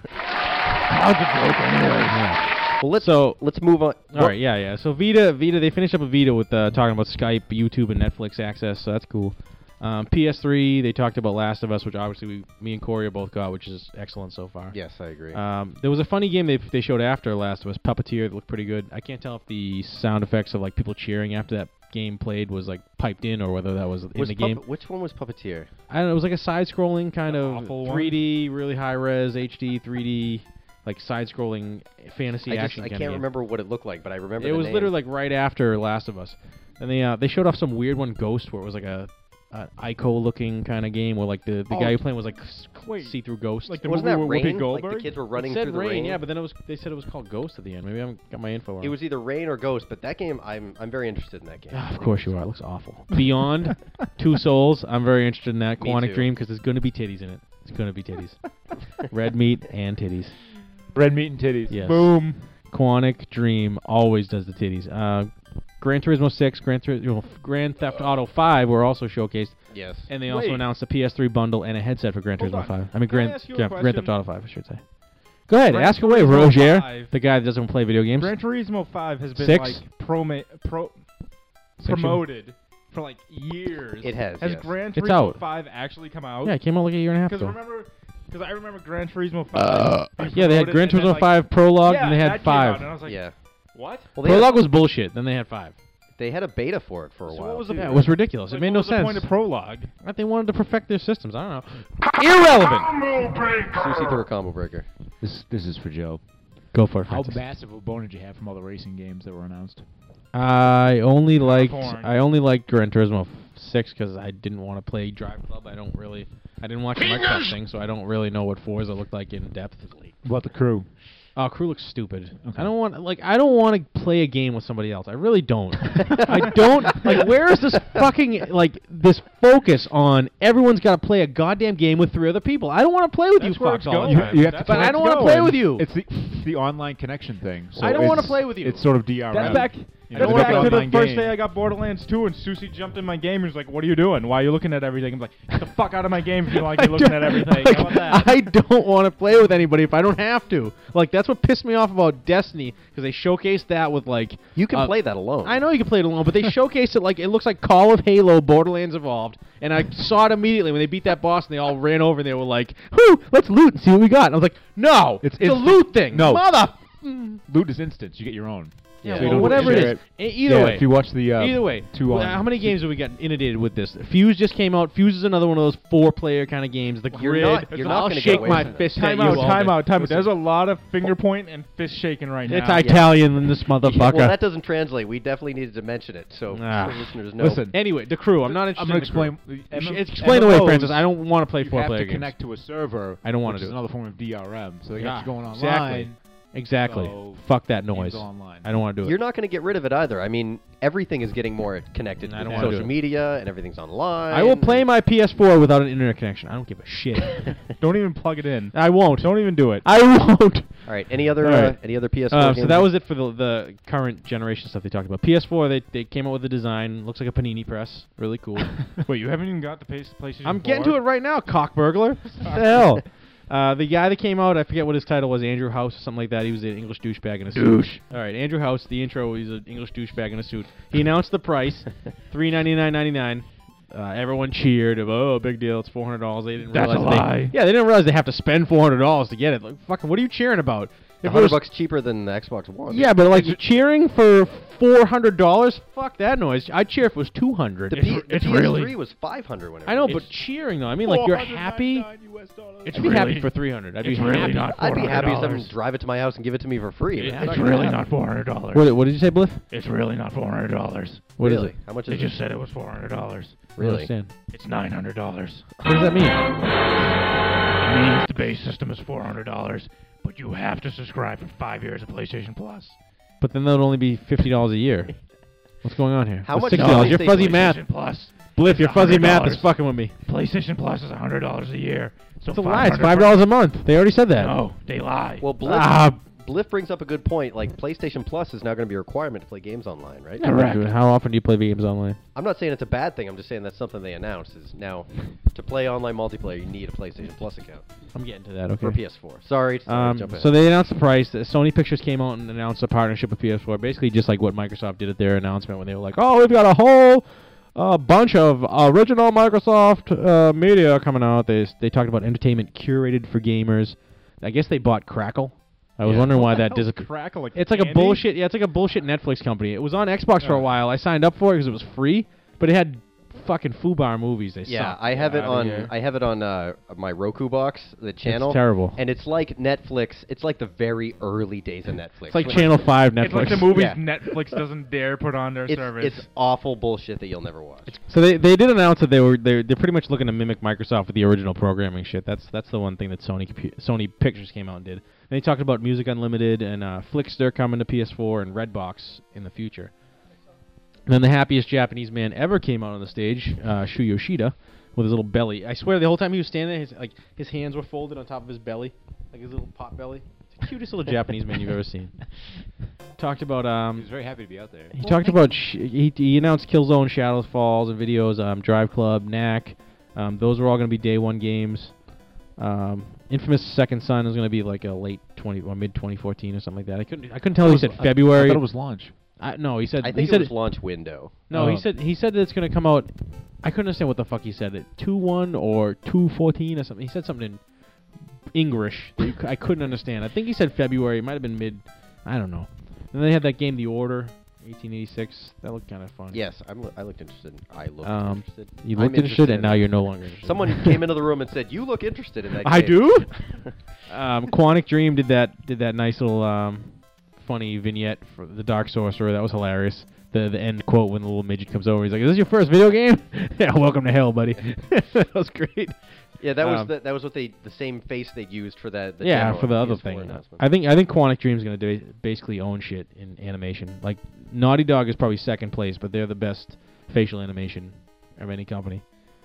Cloud's a joke anyway. Yeah. Well, let's So- let's move on. All right, yeah, yeah. So Vita, Vita, they finished up with Vita with uh, talking about Skype, YouTube, and Netflix access. So that's cool. Um, P S three, they talked about Last of Us, which obviously we, me and Corey both got, which is excellent so far. Yes, I agree. Um, there was a funny game they they showed after Last of Us, Puppeteer, that looked pretty good. I can't tell if the sound effects of like people cheering after that game played was like piped in or whether that was in was the Puppe- game. Which one was Puppeteer? I don't know. It was like a side-scrolling kind The of awful one? three D, really high-res, H D, three D, like side-scrolling fantasy I just action I kinda can't game. remember what it looked like, but I remember It the was name. literally like right after Last of Us, and they uh, they showed off some weird one, Ghost, where it was like a, a Ico looking kind of game where like the, the Oh, guy who playing was like s- wait. see-through Ghost. Like the Wasn't movie that with Rain? Whoopi Like Goldberg? the kids were running it said through the Rain, rain. yeah, but then it was they said it was called Ghost at the end. Maybe I haven't got my info wrong. It was either Rain or Ghost, but that game I'm I'm very interested in that game. Ah, of course you are. It looks awful. Beyond Two Souls, I'm very interested in that. Me Quantic too. Dream, because there's going to be titties in it. It's going to be titties. Red meat and titties. red meat and titties. Yes. Boom. Quantic Dream always does the titties. Uh, Gran Turismo six, Gran, Turismo, Grand Theft Auto five were also showcased, Yes. and they also Wait. announced a P S three bundle and a headset for Gran Hold Turismo on. five. I mean, Can I Grand, ask you a Grand, Grand question? Theft Auto five, I should say. Go ahead, Gran ask away, Turismo Roger, five. the guy that doesn't play video games. Gran Turismo five has been Six? like proma- pro Section- promoted for like years. It has, Has yes. Gran It's Turismo out. five actually come out? Yeah, it came out like a year and a half Because ago. remember, because I remember Gran Turismo five. being Yeah, they had promoted Gran and then, Turismo like, five Prologue, yeah, and they had that came out, five. and I was like, yeah. what? Well, they had, Prologue was bullshit. Then they had five. they had a beta for it for a So while. what was the too. Yeah, it was ridiculous. Like, it made what no was sense. the point of Prologue? I think they wanted to perfect their systems. I don't know. Irrelevant. Sushi threw a combo breaker. This this is for Joe. Go for it, How Francis. massive a bone did you have from all the racing games that were announced? I only liked porn. I only liked Gran Turismo six because I didn't want to play Drive Club. I don't really I didn't watch the Microsoft thing, so I don't really know what Forza looked like in depth. What about the crew? Oh, crew looks stupid. Okay. I don't want like I don't want to play a game with somebody else. I really don't. I don't like. Where is this fucking like this focus on everyone's got to play a goddamn game with three other people? I don't want to play with That's you where fucks it's all the going. time. You have to but I connect don't want to going. play with you. It's the the online connection thing. So I don't wanna it's- play with you. It's sort of D R M. That's back. You That's know, back like to the online first game. day I got Borderlands two, and Susie jumped in my game and was like, "What are you doing? Why are you looking at everything?" I'm like, "Get the fuck out of my game if you like I me looking don't- at everything." like, How about that? I don't want to play with anybody if I don't have to. Like that's what pissed me off about Destiny because they showcased that with like You can uh, play that alone. I know you can play it alone, but they showcased it like it looks like Call of Halo Borderlands Evolved, and I saw it immediately when they beat that boss and they all ran over and they were like, "Whoo, let's loot and see what we got." And I was like, "No, It's it's, a instant. loot thing, No. mother." Loot is instance. You get your own. Yeah, Yeah. So you well, don't whatever it share is. E- Either yeah, way, if you watch the uh, Either way, two well, on how many games have we got inundated with this? Fuse just came out. Fuse is another one of those four-player kind of games. The You're grid. not- you're not I'll gonna get shake away my from it. fist Time at you out, all time day. out, time out. Listen, There's a lot of finger point and fist shaking right now. It's Italian in this motherfucker. Yeah, well, that doesn't translate. We definitely needed to mention it, so Ah. so listeners know. Listen, Anyway, the crew. I'm not interested. I'm gonna in the crew. explain. Ex- M- Explain away, M M Os, Francis. I don't want to play You have four-player to games. connect to a server. I don't wanna which do is it. another form of D R M. So they Yeah, got you going online. exactly. Exactly. So Fuck that games noise. online. I don't want to do it. You're not going to get rid of it either. I mean, everything is getting more connected I to don't wanna do social it. media, and everything's online. I will play my P S four without an internet connection. I don't give a shit. Don't even plug it in. I won't. Don't even do it. I won't. All right. Any other All uh, right. any other P S four Um, games? so that was it for the the current generation stuff they talked about. P S four, they they came out with the design. Looks like a panini press. Really cool. Wait, you haven't even got the pace- PlayStation I'm four? getting to it right now, cock burglar. What the hell? Uh, the guy that came out, I forget what his title was, Andrew House or something like that. He was an English douchebag in a suit. Douche. All right, Andrew House. The intro, he's an English douchebag in a suit. He announced the price, three ninety nine ninety nine. Uh, everyone cheered. Of, oh, big deal. It's four hundred dollars. They didn't That's realize a they- lie. yeah, they didn't realize they have to spend four hundred dollars to get it. Like, fucking, what are you cheering about? A If it hundred was- bucks cheaper than the Xbox One. Yeah, but like cheering for four hundred dollars, fuck that noise. I'd cheer if it was two hundred. The, P- the it's P S three really- was five hundred when it I know, released. but cheering though. I mean, like you're happy. It's I'd be really, happy for three hundred. I'd be it's happy. really not I'd be happy if someone $400. drive it to my house and give it to me for free. It- That's it's not gonna really happen. not four hundred dollars. What, what did you say, Bliff? It's really not four hundred dollars. What is Really? it? How much They is it? just said it was four hundred dollars. I don't Really? understand. It's nine hundred dollars. What does that mean? It means the base system is four hundred dollars, but you have to subscribe for five years of PlayStation Plus. But then that'll only be fifty dollars a year. What's going on here? How What's much sixty is dollars? Your PlayStation fuzzy math, PlayStation Plus. Bliff. is Your fuzzy math is one hundred dollars. fucking with me. PlayStation Plus is one hundred dollars a year. So It's a lie. It's five hundred five dollars a month. They already said that. No, they lie. Well, Bliff, Ah. Bliff brings up a good point. Like, PlayStation Plus is now going to be a requirement to play games online, right? Yeah, but Correct. How often do you play games online? I'm not saying it's a bad thing. I'm just saying that's something they announced. Is now to play online multiplayer, you need a PlayStation Plus account I'm getting to that. Okay. for P S four. Sorry, sorry Um, jump ahead. so they announced the price. Uh, Sony Pictures came out and announced a partnership with P S four, basically just like what Microsoft did at their announcement when they were like, "Oh, we've got a whole uh, bunch of original Microsoft uh, media coming out." They they talked about entertainment curated for gamers. I guess they bought Crackle. I was Yeah. wondering why What the that hell's disappeared. Crackle, like It's like a candy? bullshit. Yeah, it's like a bullshit Netflix company. It was on Xbox for a Oh. while. I signed up for it because it was free, but it had fucking FUBAR movies. They yeah, suck. I have Get it outta on. here. I have it on uh, my Roku box, the channel. It's terrible. And it's like Netflix. It's like the very early days of Netflix. It's like When- Channel Five Netflix. It's like the movies Yeah. Netflix doesn't dare put on their It's, service. it's awful bullshit that you'll never watch. So they they did announce that they were they they're pretty much looking to mimic Microsoft with the original programming shit. That's that's the one thing that Sony compu- Sony Pictures came out and did. And they talked about Music Unlimited and uh, Flickster coming to P S four and Redbox in the future. And then the happiest Japanese man ever came out on the stage, uh, Shu Yoshida, with his little belly. I swear, the whole time he was standing there, his like his hands were folded on top of his belly, like his little pot belly. It's the cutest little Japanese man you've ever seen. Talked about um. He was very happy to be out there. He talked about sh- he, he announced Killzone, Shadows Falls, and videos. Um, Drive Club, Knack. Um, those were all going to be day one games. Um, Infamous Second Son is going to be like a late twenty or mid twenty fourteen or something like that. I couldn't I couldn't tell. He said I- February. I thought it was launch. I, no, he said. I he think said it was launch window. No, he Oh. said he said that it's going to come out. I couldn't understand what the fuck he said. It two one or two fourteen or something. He said something in English that you c- I couldn't understand. I think he said February. It might have been mid. I don't know. And they had that game, The Order, eighteen eighty-six. That looked kind of fun. Yes, I'm, I looked interested. I looked Um, interested. You I'm looked interested, and in now it. you're no longer interested. Someone came into the room and said, "You look interested in that." I game." do. um, Quantic Dream did that did that nice little um, funny vignette for the Dark Sorcerer. That was hilarious. The the end quote when the little midget comes over, he's like, "Is this your first video game?" Yeah, welcome to hell, buddy. That was great. Yeah, that was Um, the, that was what they the same face they used for that. The yeah, demo for the at other P S four thing. announcement. I think I think Quantic Dream's gonna do basically own shit in animation. Like Naughty Dog is probably second place, but they're the best facial animation of any company.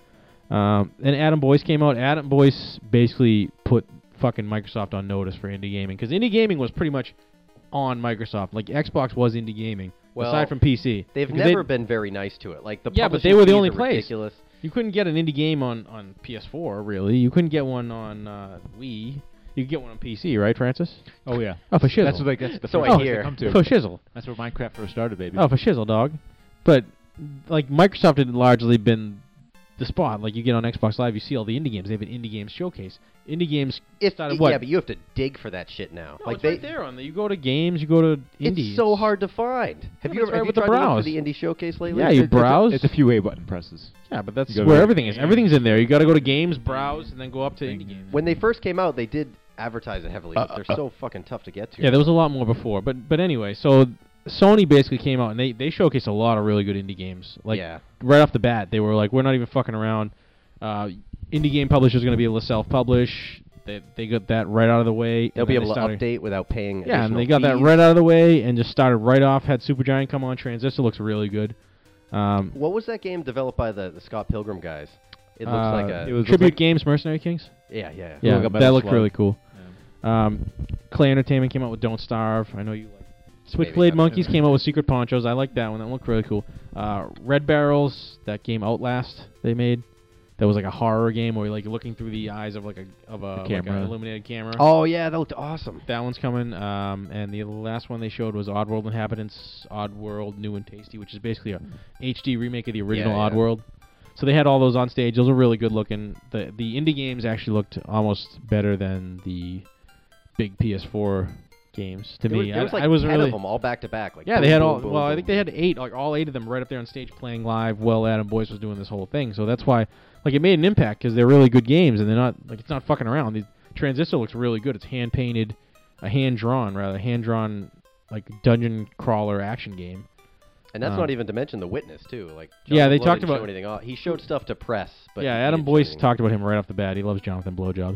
Um, and Adam Boyce came out. Adam Boyce basically put fucking Microsoft on notice for indie gaming because indie gaming was pretty much on Microsoft. Like Xbox was indie gaming, Well, aside from P C. They've Because never they- been very nice to it. Like the Yeah, but publishing they were the fees only are place. Ridiculous. You couldn't get an indie game on, on P S four, really. You couldn't get one on uh, Wii. You could get one on P C, right, Francis? Oh yeah. Oh, for shizzle. That's what like that's the So first I place hear. they come to. For shizzle. That's where Minecraft first started, baby. Oh, for shizzle, dog. But, like, Microsoft had largely been the spot. Like, you get on Xbox Live, you see all the indie games. They have an indie games showcase. Indie games If, started yeah, what? but you have to dig for that shit now. No, like it's they, right there on the. You go to games, you go to indies. it's so hard to find. Have Yeah, you but it's ever right have you with the tried to look browse. for the indie showcase lately? Yeah, you It's- it's a- browse. It's a, few A button presses. Yeah, but that's You go where to everything is. games. Everything's in there. You got to go to games, browse, and then go up to Thing. indie games. When they first came out, they did advertise it heavily, but they're so fucking tough to get to. Yeah, there was a lot more before, but but anyway, so Sony basically came out and they they showcased a lot of really good indie games. Like yeah. right off the bat, they were like, we're not even fucking around. Uh, indie game publishers are going to be able to self-publish. They they got that right out of the way. They'll and be then able they to started- update without paying. Yeah, and additional they got that fees. right out of the way and just started right off. Had Supergiant come on. Transistor looks really good. Um, What was that game developed by the, the Scott Pilgrim guys? It looks uh, like a. it was- Tribute like- Games, Mercenary Kings. yeah, yeah. Yeah, like a that Metal looked Slug. really cool. Um, Clay Entertainment came out with Don't Starve. I know you like. Switchblade haven't Monkeys seen it. came out with Secret Ponchos. I like that one. That looked really cool. Uh, Red Barrels, that game Outlast they made. That was like a horror game where you're like looking through the eyes of like a of a, like camera. an illuminated camera. Oh yeah, that looked awesome. That one's coming. Um, and the last one they showed was Oddworld Inhabitants, Oddworld New and Tasty, which is basically a H D remake of the original Yeah, yeah. Oddworld. So they had all those on stage. Those were really good looking. The the indie games actually looked almost better than the big P S four games to There me. was, there was I, like I wasn't ten really. of them all back to back. Like Yeah, boom, they had boom, all. boom, well, I boom, think they had eight, like all eight of them, right up there on stage playing live. While Adam Boyce was doing this whole thing, so that's why, like, it made an impact because they're really good games and they're not like it's not fucking around. The Transistor looks really good. It's hand painted, a hand drawn rather, hand drawn like dungeon crawler action game. And that's Um, not even to mention the Witness too. Like Yeah, Jonathan they Blow talked didn't show about- anything off. He showed stuff to press, but yeah, he Adam didn't show Boyce anything. talked about him right off the bat. He loves Jonathan Blowjobs.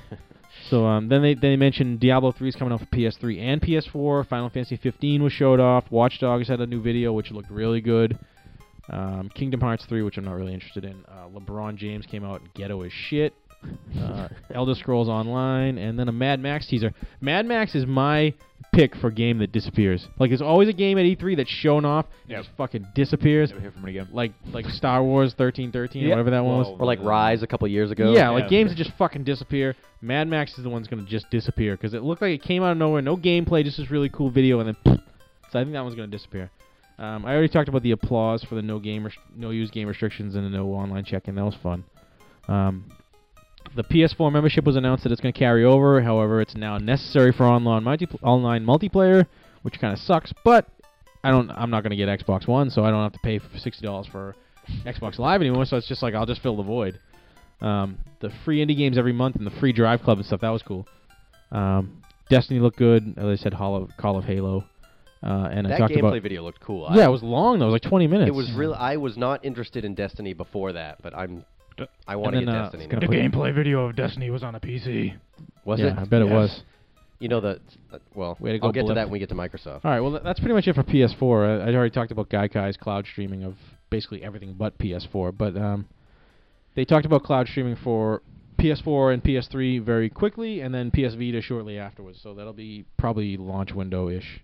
So um, then they they mentioned Diablo three is coming out for P S three and P S four. Final Fantasy fifteen was showed off. Watch Dogs had a new video which looked really good. Um, Kingdom Hearts three, which I'm not really interested in. Uh, LeBron James came out ghetto as shit. Uh, Elder Scrolls Online, and then a Mad Max teaser. Mad Max is my pick for game that disappears. Like, there's always a game at E three that's shown off and Yep. just fucking disappears. Never hear from it again. Like like Star Wars thirteen thirteen, Yep. whatever that one was. Whoa. Or like Rise a couple years ago. Yeah, like Yeah. games that just fucking disappear. Mad Max is the one that's going to just disappear because it looked like it came out of nowhere, no gameplay, just this really cool video, and then pfft. So I think that one's going to disappear. Um, I already talked about the applause for the no game, res- no use game restrictions and the no online check-in. That was fun. Um, the P S four membership was announced that it's going to carry over. However, it's now necessary for online multi- online multiplayer, which kind of sucks. But I don't. I'm not going to get Xbox One, so I don't have to pay for sixty dollars for Xbox Live anymore. So it's just like I'll just fill the void. Um, the free indie games every month and the free Drive Club and stuff, that was cool. Um, Destiny looked good. As I said, Call of, Call of Halo. Uh, and I That talked gameplay about video looked cool. yeah, I, it was long though. It was like twenty minutes. It was real. I was not interested in Destiny before that, but I'm. I want to then, get uh, Destiny it's now. gonna The put- gameplay video of Destiny was on a P C. Was yeah, it? I bet it Yes. was. You know the. Uh, well, Way to go, I'll get to Bliff. that when we get to Microsoft. All right, well, th- that's pretty much it for P S four. I, I already talked about Gaikai's cloud streaming of basically everything but P S four, but um, they talked about cloud streaming for P S four and P S three very quickly, and then P S Vita shortly afterwards. So that'll be probably launch window-ish.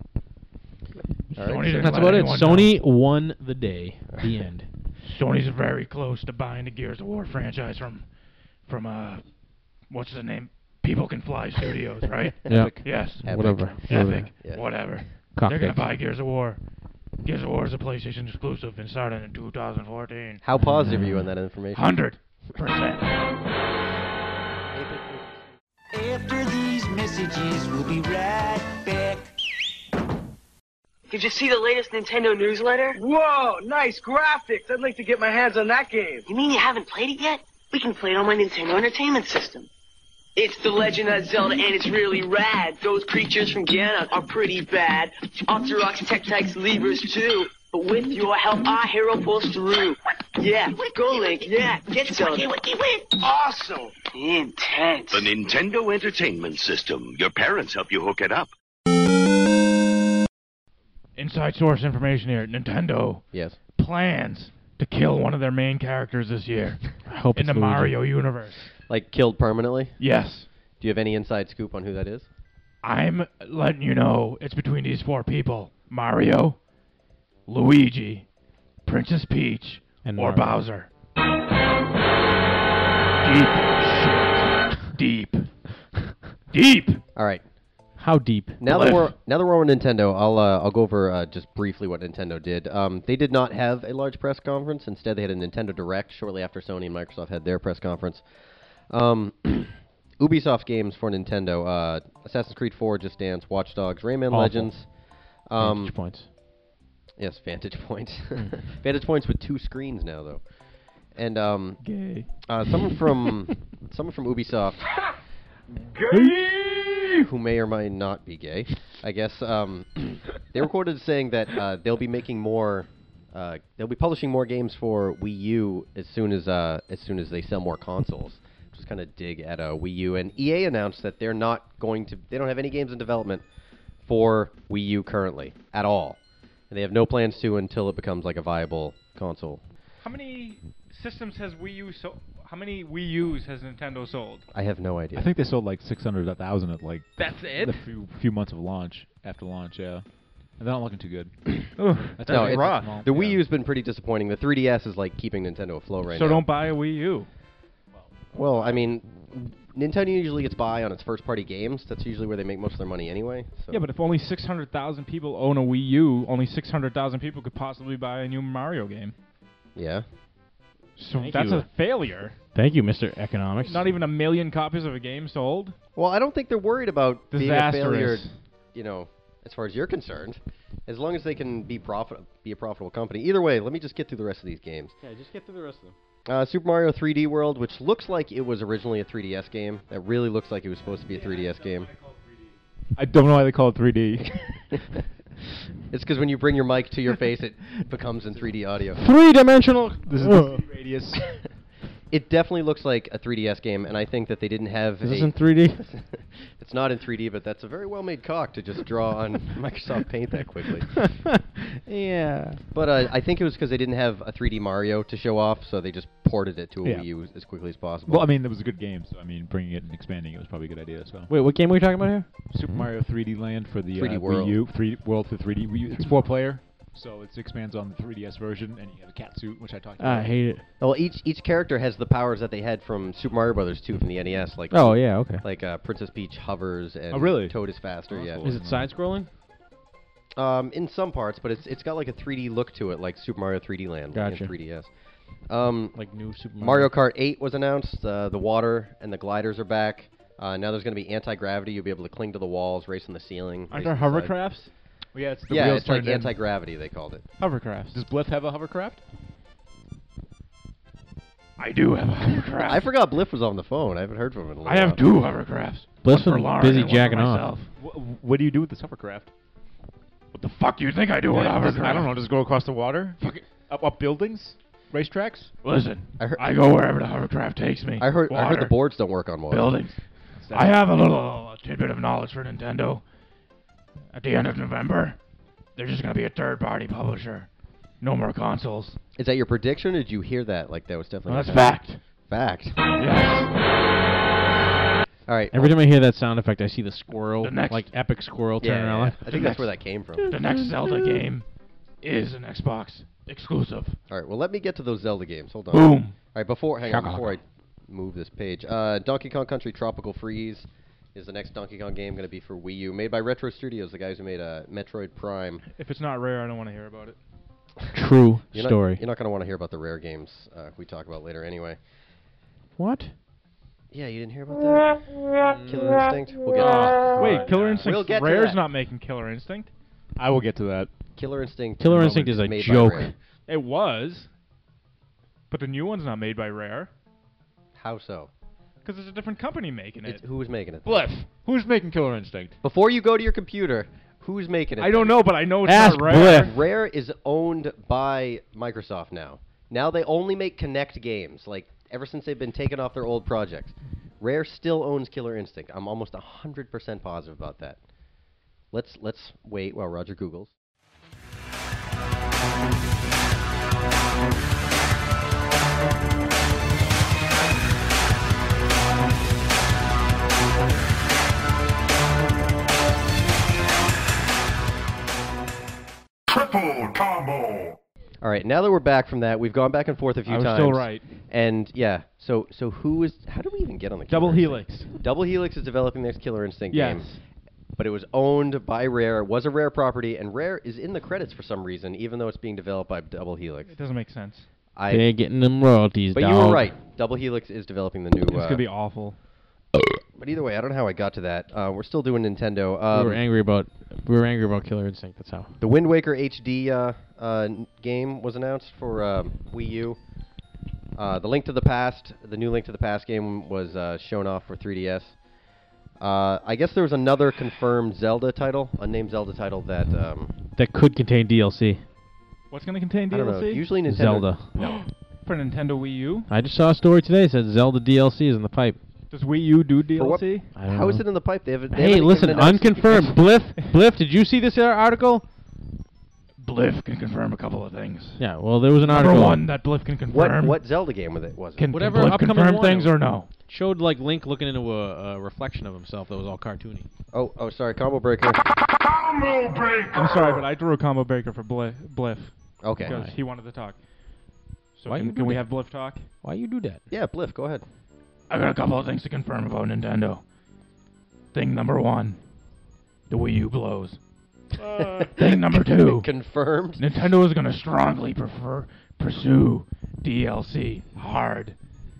All right, Sony so- didn't That's let about it. anyone know. Sony won the day. The end. Sony's very close to buying the Gears of War franchise from, from uh, what's the name? People Can Fly Studios, right? Yeah. Yes. Epic. Whatever. Epic. Yeah. Whatever. Cock They're gonna dick. buy Gears of War. Gears of War is a PlayStation exclusive and started in two thousand fourteen. How positive are you on that information? Hundred percent. After these messages, we'll be right back. Did you see the latest Nintendo newsletter? Whoa, nice graphics. I'd like to get my hands on that game. You mean you haven't played it yet? We can play it on my Nintendo Entertainment System. It's The Legend of Zelda, and it's really rad. Those creatures from Ganon are pretty bad. Octoroks, Tektites, Levers, too. But with your help, our hero pulls through. Yeah, go Link, yeah, get Zelda. Awesome. Intense. The Nintendo Entertainment System. Your parents help you hook it up. Inside source information here. Nintendo Yes. plans to kill one of their main characters this year I hope in it's the Luigi. Mario universe. Like killed permanently? Yes. Do you have any inside scoop on who that is? I'm letting you know it's between these four people. Mario, Luigi, Princess Peach, And or Mario. Bowser. Deep shit. Deep. Deep. All right. How deep? Now that Cliff. we're now that we're on Nintendo, I'll uh, I'll go over uh, just briefly what Nintendo did. Um, they did not have a large press conference. Instead, they had a Nintendo Direct shortly after Sony and Microsoft had their press conference. Um, Ubisoft games for Nintendo: uh, Assassin's Creed four, Just Dance, Watch Dogs, Rayman Awful. Legends. Um, Vantage points. Yes, Vantage Points. Vantage Points with two screens now, though. And um, Gay. uh, someone from someone from Ubisoft, who may or may not be gay, I guess. Um, they were quoted as saying that uh, they'll be making more, uh, they'll be publishing more games for Wii U as soon as uh, as soon as they sell more consoles. Just kind of dig at uh, Wii U. And E A announced that they're not going to, they don't have any games in development for Wii U currently at all, and they have no plans to until it becomes like a viable console. How many systems has Wii U so? How many Wii U's has Nintendo sold? I have no idea. I think they sold like six hundred thousand at like That's it. the few, few months of launch, after launch, yeah. And they're not looking too good. Ugh, That's no, okay. it's, Raw. the Wii Yeah. U's been pretty disappointing. The three D S is like keeping Nintendo afloat right so now. don't buy a Wii U. Well, I mean, Nintendo usually gets by on its first-party games. That's usually where they make most of their money anyway. So. Yeah, but if only six hundred thousand people own a Wii U, only six hundred thousand people could possibly buy a new Mario game. Yeah. So Thank that's you. a failure. Thank you, Mister Economics. Not even a million copies of a game sold. Well, I don't think they're worried about being a failure, Disastrous. you know, as far as you're concerned. As long as they can be profit, be a profitable company. Either way, let me just get through the rest of these games. Yeah, just get through the rest of them. Uh, Super Mario three D World, which looks like it was originally a three D S game. That really looks like it was supposed to be a three D S game. I don't know why they call it three D. It's because when you bring your mic to your face, it becomes in three D audio. Three-dimensional. This is the radius. It definitely looks like a three D S game, and I think that they didn't have. Is a this in three D? It's not in three D, but that's a very well-made cock to just draw on Microsoft Paint that quickly. Yeah. But uh, I think it was because they didn't have a three D Mario to show off, so they just ported it to a Yeah. Wii U as quickly as possible. Well, I mean, it was a good game, so I mean, bringing it and expanding it was probably a good idea as well. Wait, what game were we talking about here? Super Mario three D Land for the three D uh, World. Wii U, three D World for three D Wii U. It's four-player, so it expands on the three D S version, and you have a cat suit, which I talked about. I hate it. Well, each each character has the powers that they had from Super Mario Brothers two from the N E S, like Oh, yeah, okay. like uh, Princess Peach hovers and Oh, really? Toad is faster. Oh, yeah, cool. Is it side-scrolling? um, in some parts, but it's it's got like a three D look to it, like Super Mario three D Land like Gotcha. in three D S. Um, Like new Super Mario Kart eight was announced. Uh, the water and the gliders are back. Uh, now there's going to be anti-gravity. You'll be able to cling to the walls, race on the ceiling. Aren't race there on the side. hovercrafts? Well, yeah, it's the Yeah, wheels it's like turned in. anti-gravity, they called it. Hovercrafts. Does Bliff have a hovercraft? I do have a hovercraft. I forgot Bliff was on the phone. I haven't heard from him in a little I have while. two hovercrafts. Bliff's One for been Lauren busy and one for jacking off. myself. Wh- what do you do with this hovercraft? What the fuck do you think I do with a Does- hovercraft? I don't know. Does it go across the water? Up, up buildings? Racetracks? Listen, I heard- I go wherever the hovercraft takes me. I heard. I heard the Water, boards don't work on water. buildings. I have a little tidbit of knowledge for Nintendo. At the end of November, they're just going to be a third-party publisher. No more consoles. Is that your prediction, or did you hear that? Like that was definitely. Well, that's gonna fact. Fact. Yes. All right. Every time I hear that sound effect, I see the squirrel, The next- like epic squirrel yeah, turning yeah, around. yeah. I think that's where that came from. The next Zelda game is an Xbox exclusive. All right. Well, let me get to those Zelda games. Hold on. Boom. All right. Before, hang on. Shakalaka. Before I move this page, uh, Donkey Kong Country Tropical Freeze is the next Donkey Kong game going to be for Wii U, made by Retro Studios, the guys who made uh, Metroid Prime. If it's not rare, I don't want to hear about it. True You're story. Not, you're not going to want to hear about the rare games uh, we talk about later, anyway. What? Yeah, you didn't hear about that? Killer Instinct. We'll get. Uh, to wait, Killer We'll Instinct. get to Rare's that. not making Killer Instinct. I will get to that. Killer Instinct. Killer at the Instinct moment is a made by joke. Rare. It was, but the new one's not made by Rare How so? because it's a different company making it. It's, who was making it? Bliff. Who's making Killer Instinct? Before you go to your computer, who's making it? I don't know, but I know it's Ask not Rare. Bliff. Rare is owned by Microsoft now. Now they only make Kinect games, like ever since they've been taken off their old projects. Rare still owns Killer Instinct. I'm almost one hundred percent positive about that. Let's let's wait while Roger Googles. Triple combo. All right, now that we're back from that, we've gone back and forth a few I was times. still right. And yeah, so so who is? How do we even get on the Killer Double Instinct? Helix. Double Helix is developing this Killer Instinct Yes. game, but it was owned by Rare. It was a Rare property, and Rare is in the credits for some reason, even though it's being developed by Double Helix. It doesn't make sense. I, They're getting them royalties, but dog. you were right. Double Helix is developing the new. It's uh, gonna be awful. But either way, I don't know how I got to that. Uh, we're still doing Nintendo. we Um, were angry about we were angry about Killer Instinct. That's how. The Wind Waker H D uh, uh, n- game was announced for um, Wii U. Uh, the Link to the Past, the new Link to the Past game was uh, shown off for three D S. Uh, I guess there was another confirmed Zelda title, unnamed Zelda title that um, That could contain D L C. What's gonna contain I don't D L C? know. Usually Nintendo. Zelda. No. For Nintendo Wii U. I just saw a story today that said Zelda D L C is in the pipe. Does Wii U do For what- D L C? I don't How is know. it in the pipe? They haven't. They Hey, haven't listen, even announced it. unconfirmed. Bliff, Bliff, did you see this uh, article? Bliff can confirm a couple of things. Yeah, well, there was an Number article. one that Bliff can What confirm. what Zelda game was it? Was it? Can, Whatever can Bliff upcoming confirm one things it was. or no? Showed like Link looking into a, a reflection of himself that was all cartoony. Oh oh sorry, Combo Breaker. Combo breaker. I'm sorry, but I drew a combo breaker for Bliff. Bliff Okay. because he wanted to talk. So Why you can, do can we that? have Bliff talk? Why you do that? Yeah, Bliff, go ahead. I got a couple of things to confirm about Nintendo. Thing number one, the Wii U blows. Thing number two, Confirmed. Nintendo is going to strongly prefer pursue D L C hard.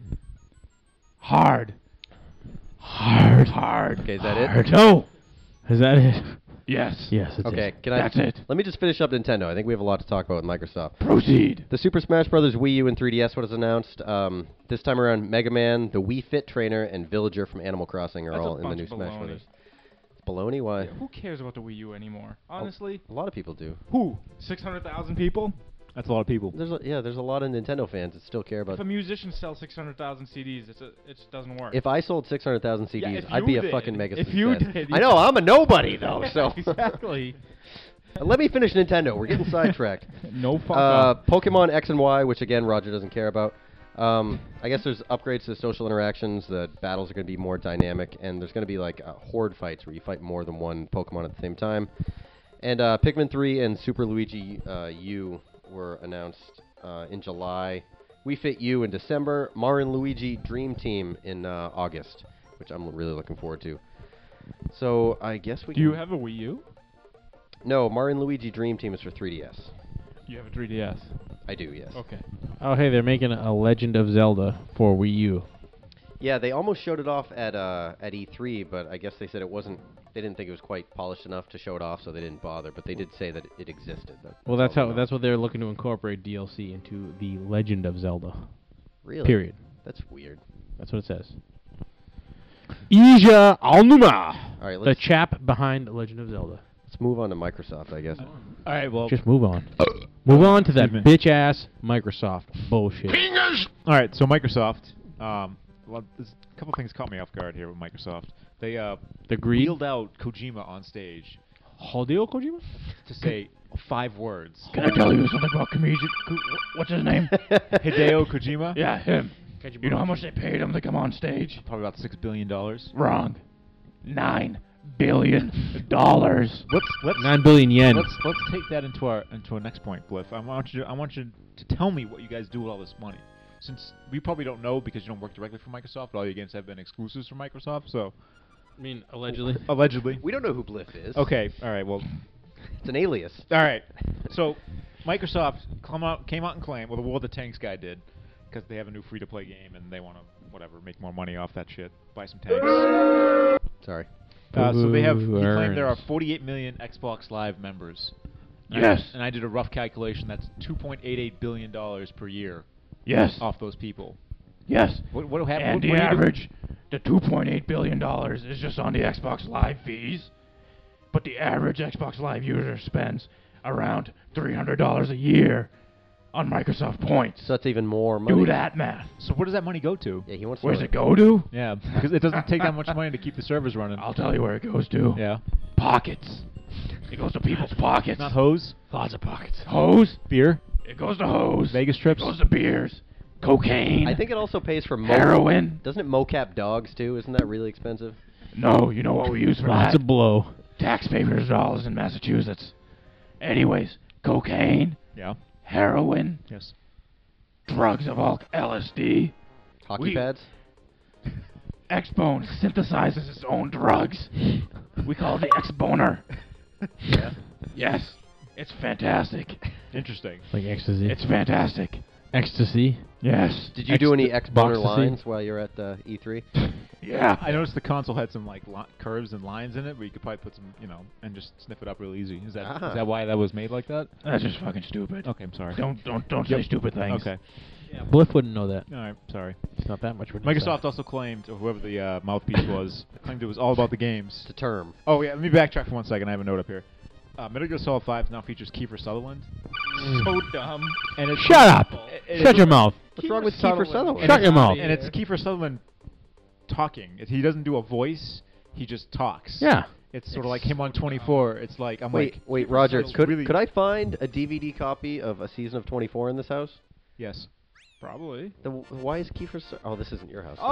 Hard. Hard. Hard. Okay, is that hard. it? No. Is that it? Yes. Yes, it's Okay, it. can I? That's it. Let me just finish up Nintendo. I think we have a lot to talk about with Microsoft. Proceed. The Super Smash Bros. Wii U and three D S was announced. Um, this time around, Mega Man, the Wii Fit Trainer, and Villager from Animal Crossing are That's a all in the bunch new of Smash baloney. Bros. Baloney? Why? Who cares about the Wii U anymore? Honestly, A lot of people do. who? Six hundred thousand people. That's a lot of people. There's a, yeah, there's a lot of Nintendo fans that still care about. If a musician sells six hundred thousand C Ds, it's a, it just doesn't work. If I sold six hundred thousand C Ds, Yeah, if I'd you be a did. fucking mega If success. you did, I know, I'm a nobody though. So exactly. Let me finish Nintendo. We're getting sidetracked. No fuck Uh, up. Pokemon X and Y, which again Roger doesn't care about. Um, I guess there's upgrades to social interactions. The battles are going to be more dynamic, and there's going to be like uh, horde fights where you fight more than one Pokemon at the same time. And uh, Pikmin three and Super Luigi uh, U were announced uh, in July. Wii Fit U in December. Mario and Luigi Dream Team in uh, August, which I'm really looking forward to. So I guess we Do can you have a Wii U? No, Mario and Luigi Dream Team is for three D S. You have a three D S. I do, yes. Okay. Oh, hey, they're making a Legend of Zelda for Wii U. Yeah, they almost showed it off at uh, at E three, but I guess they said it wasn't. They didn't think it was quite polished enough to show it off, so they didn't bother. But they did say that it existed. That, Well, that's all how. we know. That's what they're looking to incorporate D L C into the Legend of Zelda. Really. Period. That's weird. That's what it says. Ija Aonuma, All right, the let's chap behind Legend of Zelda. let's move on to Microsoft, I guess. All right, well, Just move on. Move on to that Excuse me. bitch ass Microsoft bullshit. all right. So Microsoft, um, well, there's a couple things caught me off guard here with Microsoft. They uh, The greed. wheeled out Kojima on stage Hideo Kojima. to say five words. Can I tell you something about comedian? co- What's his name? Hideo Kojima. Yeah, him. You know how much they paid him to come on stage? Probably about six billion dollars. Wrong. Nine billion dollars. Let's let's Nine billion yen. let's let's take that into our into our next point, Bliff. I want you I want you to tell me what you guys do with all this money. Since we probably don't know because you don't work directly for Microsoft, but all your games have been exclusives for Microsoft. So I mean, allegedly. allegedly. We don't know who Bliff is. Okay. All right. Well. It's an alias. All right. So Microsoft come out came out and claimed, well, the War of the Tanks guy did, because they have a new free-to-play game and they want to whatever make more money off that shit, buy some tanks. Sorry. Uh, so they have. He Boo claimed there are earns. forty-eight million Xbox Live members. And Yes. I- And I did a rough calculation. That's two point eight eight billion dollars per year Yes. off those people. Yes. What what happened? And what, the what do you do- average, the two point eight billion dollars is just on the Xbox Live fees. But the average Xbox Live user spends around three hundred dollars a year on Microsoft points. So that's even more money. Do that math. So where does that money go to? Yeah, he wants. Where's to it go to? Yeah, because it doesn't take that much money to keep the servers running. I'll tell you where it goes to. Yeah. Pockets. It goes to people's pockets. Not hose. Lots of pockets. Hose. Beer. It goes to hose. Vegas trips. It goes to beers. Cocaine. I think it also pays for mo- Heroin. Doesn't it mocap dogs too? Isn't that really expensive? No, you know what we use for Lots that? of blow. Taxpayers' dollars in Massachusetts. Anyways, cocaine, Yeah. heroin, Yes. drugs of all L S D. Hockey We- pads. X-Bone synthesizes its own drugs. We call it the X-Boner. Yeah. Yes, it's fantastic. Interesting. Like ecstasy. It's fantastic. Ecstasy. Yes. Did you do any Ex- X boner boxtasy? lines while you were at the E three? Yeah. I noticed the console had some like li- curves and lines in it, where you could probably put some, you know, and just sniff it up real easy. Is that is Ah. that why that was made like that? That's just fucking stupid. Okay, I'm sorry. Don't don't don't Yep. say stupid things. Okay. Yeah, Bliff wouldn't know that. All right. Sorry. It's not that much. of a Microsoft also claimed, or whoever the uh, mouthpiece was, claimed it was all about the games. It's a term. Oh yeah, let me backtrack for one second. I have a note up here. Uh, Metal Gear Solid five now features Kiefer Sutherland. So dumb. And it's Shut up! it- Shut it- your mouth! What's wrong with Kiefer Sutherland. Sutherland? And Shut it's- your mouth. And it's Kiefer Sutherland talking. It, he doesn't do a voice. He just talks. Yeah. It's sort of like him on twenty-four. It's like I'm Wait, like. wait, Kiefer Roger. Sutherland's Could really could I find a D V D copy of a season of twenty-four in this house? Yes. Probably. The, why is Kiefer? Su- oh, this isn't your house.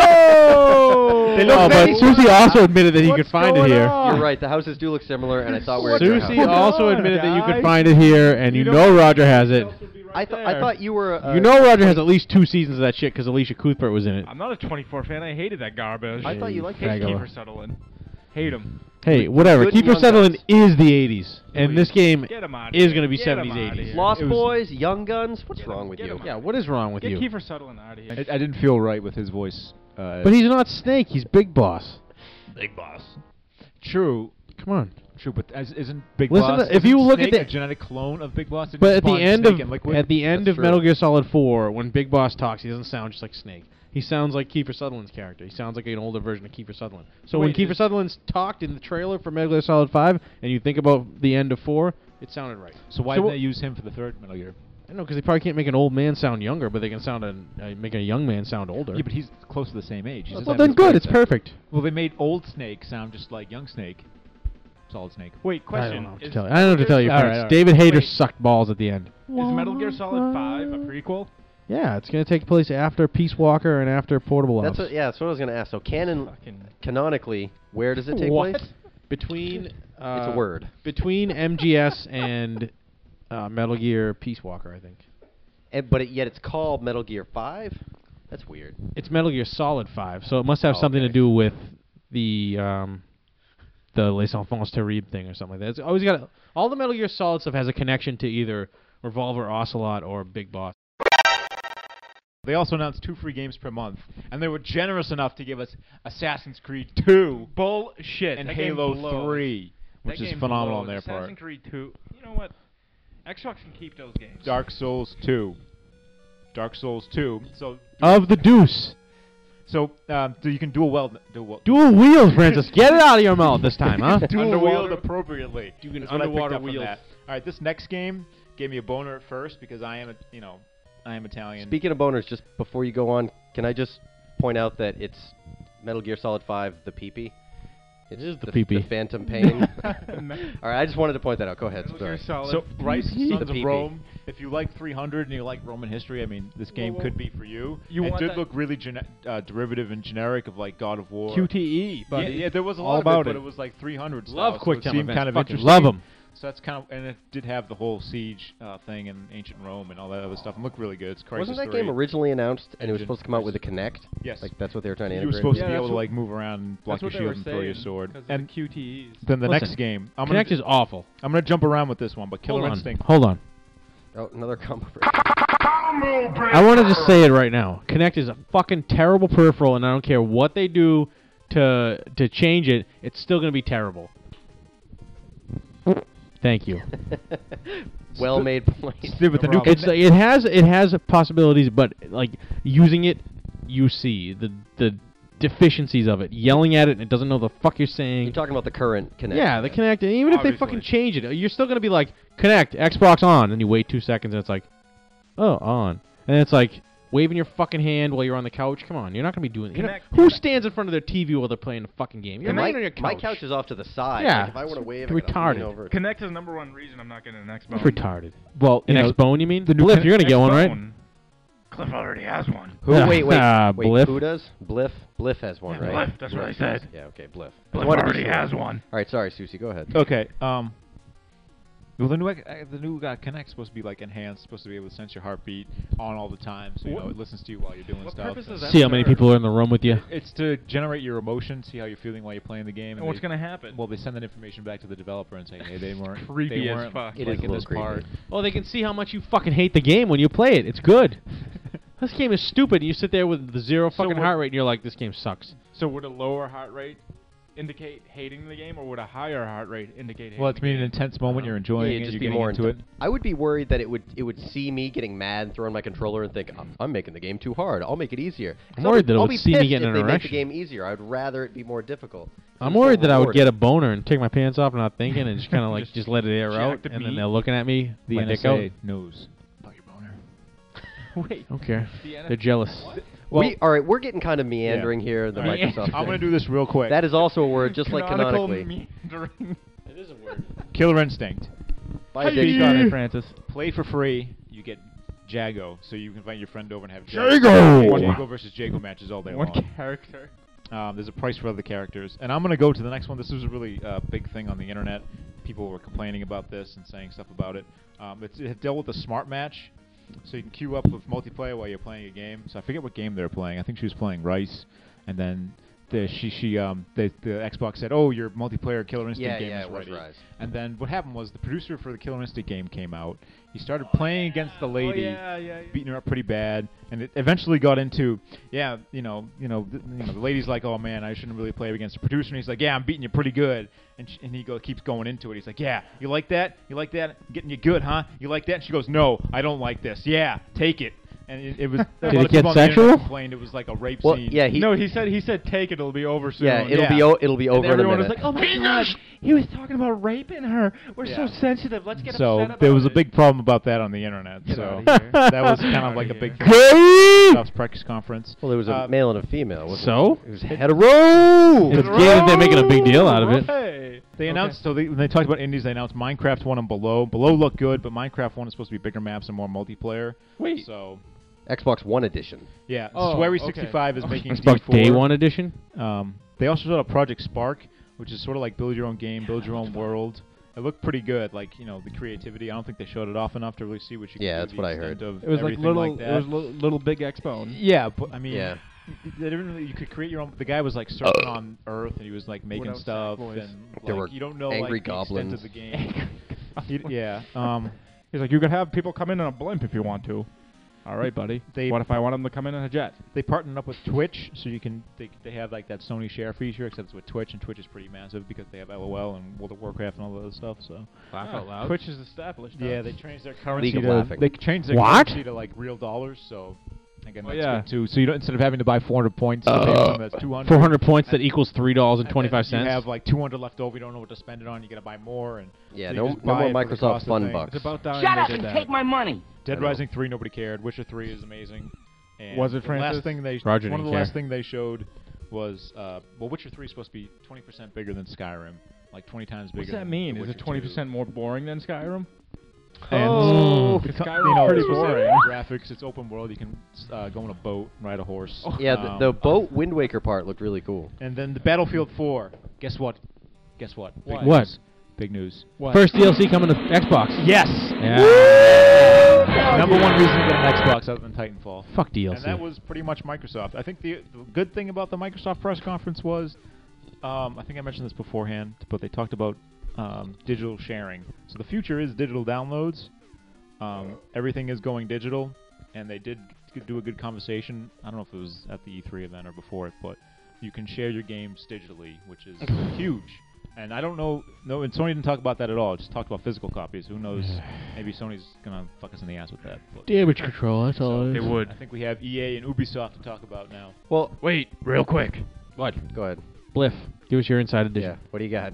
Oh! They No, look but nice. Susie also admitted that he What's could find it going here. on? You're right. The houses do look similar, and I thought we were at your Susie house. also on, admitted that you could guys? find it here, and you, You know know Roger has it. I thought I thought you were. Uh, You know Roger has at least two seasons of that shit because Alicia Cuthbert was in it. I'm not a twenty-four fan. I hated that garbage. I thought you liked Hate Faggo. Kiefer Sutherland. Hate him. Hey, whatever. Good Kiefer young Sutherland guns. is the eighties, and this game Get him outta is here. going to be Get him seventies, outta eighties. here. Lost It was- Boys, Young Guns. What's Get wrong him- with get you? him Yeah, what is wrong with Get you? Kiefer Sutherland out of here. I, I didn't feel right with his voice. Uh, But he's not Snake. He's Big Boss. Big boss. true. Come on. True, but as, isn't Big Listen Boss? to- if isn't you look Snake at a the- genetic clone of Big Boss? It But just at the spawns end Snake of and Liquid? at the end That's of true. Metal Gear Solid four, when Big Boss talks, he doesn't sound just like Snake. He sounds like Kiefer Sutherland's character. He sounds like an older version of Kiefer Sutherland. So when Wait, Kiefer is- Sutherland's talked in the trailer for Metal Gear Solid five, and you think about the end of four, it sounded right. So why So didn't wh- they use him for the third Metal Gear? I know, because they probably can't make an old man sound younger, but they can sound a, uh, make a young man sound older. Yeah, but he's close to the same age. He's well, just well, having then his good. It's voice perfect. Well, they made old Snake sound just like young Snake. Solid Snake. Wait, I question. don't know what to Is tell you. I don't know what to tell you, All right, Prince. all right. David Hayter Wait. sucked balls at the end. Is Metal Gear Solid five a prequel? Yeah, it's going to take place after Peace Walker and after Portable That's Ops. what, yeah, that's what I was going to ask. So canon, Fucking canonically, where does it take What? place? Between uh, It's a word. Between M G S and uh, Metal Gear Peace Walker, I think. And, but it, yet it's called Metal Gear five? That's weird. It's Metal Gear Solid five, so it must have Oh, something okay. to do with the um, the Les Enfants Terribles thing or something like that. It's always got all the Metal Gear Solid stuff has a connection to either Revolver Ocelot or Big Boss. They also announced two free games per month, and they were generous enough to give us Assassin's Creed two bullshit. and That game Halo blows. three, which That is game phenomenal on blows. their part. Assassin's Creed two. You know what? Xbox can keep those games. Dark Souls two. Dark Souls two. So Of the Deuce. so um, so you can dual weld dual weld. Dual wheels, Francis. Get it out of your mouth this time, huh? Dual Underwater- wield appropriately. You can That's what I picked underwater up from wheel. that. All right, this next game gave me a boner at first because I am a you know I am Italian. Speaking of boners, just before you go on, can I just point out that it's Metal Gear Solid five, the P-P? It is the the, P-P. the Phantom Pain. All right, I just wanted to point that out. Go ahead. Metal Sorry. Gear Solid. So, Rise The Sons of P P. Rome, if you like three hundred and you like Roman history, I mean, this game Whoa, whoa. could be for you. You it want did that- look really gene- uh, derivative and generic of like God of War. Q T E, Yeah, buddy. yeah, there was a All lot about of it, but it. it was like three hundred Love style, quick so it time seemed events. kind of Fucking interesting. love 'em. So that's kind of, and it did have the whole siege uh, thing in ancient Rome and all that other stuff. And looked really good. It's Crisis Wasn't that three. game originally announced and it was Engine supposed to come out with a Crisis. Kinect? Yes. Like that's what they were trying to You were integrate. supposed Yeah, to be able that's to what- like move around, and block That's your what they shield, were and throw your saying, sword. 'cause of And the Q T Es. then the Listen, next game, I'm Kinect gonna is awful. I'm gonna jump around with this one, but Killer Hold on. Instinct. Hold on. Oh, another combo. Combo breaker. I want to just say it right now. Kinect is a fucking terrible peripheral, and I don't care what they do to to change it. It's still going to be terrible. Thank you. Well made point. Dude, but the new It's like, it has it has possibilities, but like using it, you see the the deficiencies of it. Yelling at it, and it doesn't know the fuck you're saying. You're talking about the current Kinect. Yeah, the Kinect. And even if they Obviously. fucking change it, you're still gonna be like Kinect, Xbox on, and you wait two seconds, and it's like, oh, on, and it's like waving your fucking hand while you're on the couch. Come on, you're not gonna be doing. You're not, Kinect- who stands in front of their T V while they're playing a fucking game? You're And not my, even on your couch. my couch is off to the side. Yeah, Like, if I want to it's wave, I gotta retarded. lean over. Connect is number one reason I'm not getting an Xbox. It's retarded. well, An you know, Xbone, you mean? the new Bliff, Kin- you're gonna get one, right? Xbone. Cliff already has one. Who? Wait, wait, Ah, wait. Bliff. Who does? Bliff. Bliff has one, Yeah, right? Bliff, that's what I does. said. Yeah. Okay. Bliff. Bliff I wanted to be already sure. has one. All right. Sorry, Susie. Go ahead. Okay. Um. Well, the new ex- uh, the new uh, Kinect's supposed to be like enhanced, supposed to be able to sense your heartbeat on all the time, so you What- know it listens to you while you're doing what stuff. purpose and- does that See how many serve? people are in the room with you. It's to generate your emotions, see how you're feeling while you're playing the game. And what's they- gonna happen? Well, they send that information back to the developer and say, hey, they weren't Creepy they as weren't fuck. It is a liking little this part. creepy. Oh, they can see how much you fucking hate the game when you play it. It's good. This game is stupid. You sit there with the zero So fucking what- heart rate, and you're like, this game sucks. So would a lower heart rate indicate hating the game, or would a higher heart rate indicate hating Well, it's the been an game? intense moment. You're Yeah, enjoying it'd it. just You're be getting more into it. into- I would be worried that it would it would see me getting mad, throwing my controller, and think I'm, I'm making the game too hard. I'll make it easier. I'm So I'll worried be- that it I'll would be see me pissed getting if an they make the erection. game easier. I'd rather it be more difficult. I'm It's worried so that I would rewarding. get a boner and take my pants off, not thinking, and just kind of like Just just let it air jack out, the and then meat. they're looking at me, The my N dick S out. A knows about your boner. Wait. Okay, The N- they're jealous. Well, we all right. We're getting kind of meandering here. The All right. Microsoft. I'm going thing. to do this real quick. That is also a word, just like Canonical canonically. meandering. It is a word. Killer Instinct. By Speak addiction. on it, Francis. Play for free. You get Jago, so you can invite your friend over and have Jago! Jago versus Jago matches all day One long. character. Um, there's a price for other characters, and I'm gonna go to the next one. This was a really uh, big thing on the internet. People were complaining about this and saying stuff about it. Um, it's, it dealt with a smart match, so you can queue up with multiplayer while you're playing a game. So I forget what game they were playing. I think she was playing Rice, and then the she she um the the Xbox said, oh, your multiplayer Killer Instinct Yeah, game yeah, is it was ready. Rise. And then what happened was the producer for the Killer Instinct game came out. He started playing against the lady, yeah, yeah, yeah. beating her up pretty bad, and it eventually got into, yeah, you know, you know, th- you know, the lady's like, oh man, I shouldn't really play against the producer, and he's like, yeah, I'm beating you pretty good, and sh- and he go keeps going into it. He's like, yeah, you like that? You like that? I'm getting you good, huh? You like that? And she goes, no, I don't like this. Yeah, take it. And it, it was. Did a lot it of get people on the internet sexual? complained it was like a rape Well, scene. yeah, he, no, he said he said take it. It'll be over soon. yeah, it'll Yeah. be o- it'll be over And in a everyone was minute. like, "Oh my god, he was talking about raping her. We're Yeah. so sensitive. Let's get So upset about there was a it." big problem about that on the internet. Get so outta here. that was Get kind of outta like a here. big Gay! Microsoft's press conference. Well, there was a Uh, male and a female. wasn't So? it? It was hetero. It's gay that they're making a big deal out of it. Hey. They Okay. announced, so they, when they talked about indies, they announced Minecraft one and Below. Below looked good, but Minecraft one is supposed to be bigger maps and more multiplayer. Wait. So, Xbox One edition. yeah. Oh, Swery okay. sixty-five is making Xbox D four. Day One edition. Um, they also showed a Project Spark, which is sort of like build your own game, build your own world. It looked pretty good, like, you know, the creativity. I don't think they showed it off enough to really see what you Yeah, can that's do. what the I extent heard. Of It was like everything little. like it that. was li- little big X-Bone. Yeah, but I mean, Yeah. they didn't really, you could create your own. The guy was like surfing on Earth, and he was like making Without stuff, Sackboys. and There like, were you don't know angry like the extent goblins. of the game. He- yeah. Um, He's like, you could have people come in in a blimp if you want to. All right, buddy. They- what if I want them to come in in a jet? they partnered up with Twitch, so you can they they have like that Sony Share feature, except it's with Twitch, and Twitch is pretty massive because they have LOL and World of Warcraft and all that other stuff. So Laugh Ah, out loud. Twitch is established. huh? yeah, they changed their currency League of to Laughing. they changed their What? currency to like real dollars. So again, Oh, that's yeah. good too. So you don't instead of having to buy four hundred points, you pay Uh, something that's two hundred. Four hundred points that equals three dollars and And twenty-five then cents. You have like two hundred left over. You don't know what to spend it on. You got to buy more. And Yeah, so you no, just no buy more it for the Microsoft cost of Fun things. Bucks. It's about time Shut they up did and that. take my money. Dead I know. Rising three nobody cared. Witcher three is amazing. And Was it, the last Francis? thing they Roger one of didn't the last care. thing they showed was uh, well, Witcher three is supposed to be twenty percent bigger than Skyrim, like twenty times bigger. What's that than mean? The Is Witcher it twenty two. percent more boring than Skyrim? And Oh, the co- Skyrim's you know, pretty it's supposed to boring. have graphics. It's open world. You can uh, go on a boat, ride a horse. Yeah, Um, the, the boat Wind Waker part looked really cool. and then the Battlefield four. Guess what? Guess what? Big What? What? news. Big news. What? First D L C coming to Xbox. Yes. Yeah. Number one reason to get an Xbox other than Titanfall. Fuck D L C. And that was pretty much Microsoft. I think the, the good thing about the Microsoft press conference was, um, I think I mentioned this beforehand, but they talked about um, digital sharing. So the future is digital downloads. Um, everything is going digital, and they did g- do a good conversation. I don't know if it was at the E three event or before it, but you can share your games digitally, which is huge. And I don't know, no, and Sony didn't talk about that at all. It just talked about physical copies. Who knows? Maybe Sony's gonna fuck us in the ass with that. But damage control. That's all so it is. They would. I think we have E A and Ubisoft to talk about now. Well, Wait, real quick. What? go ahead. Bliff. Give us your inside edition. Yeah, what do you got?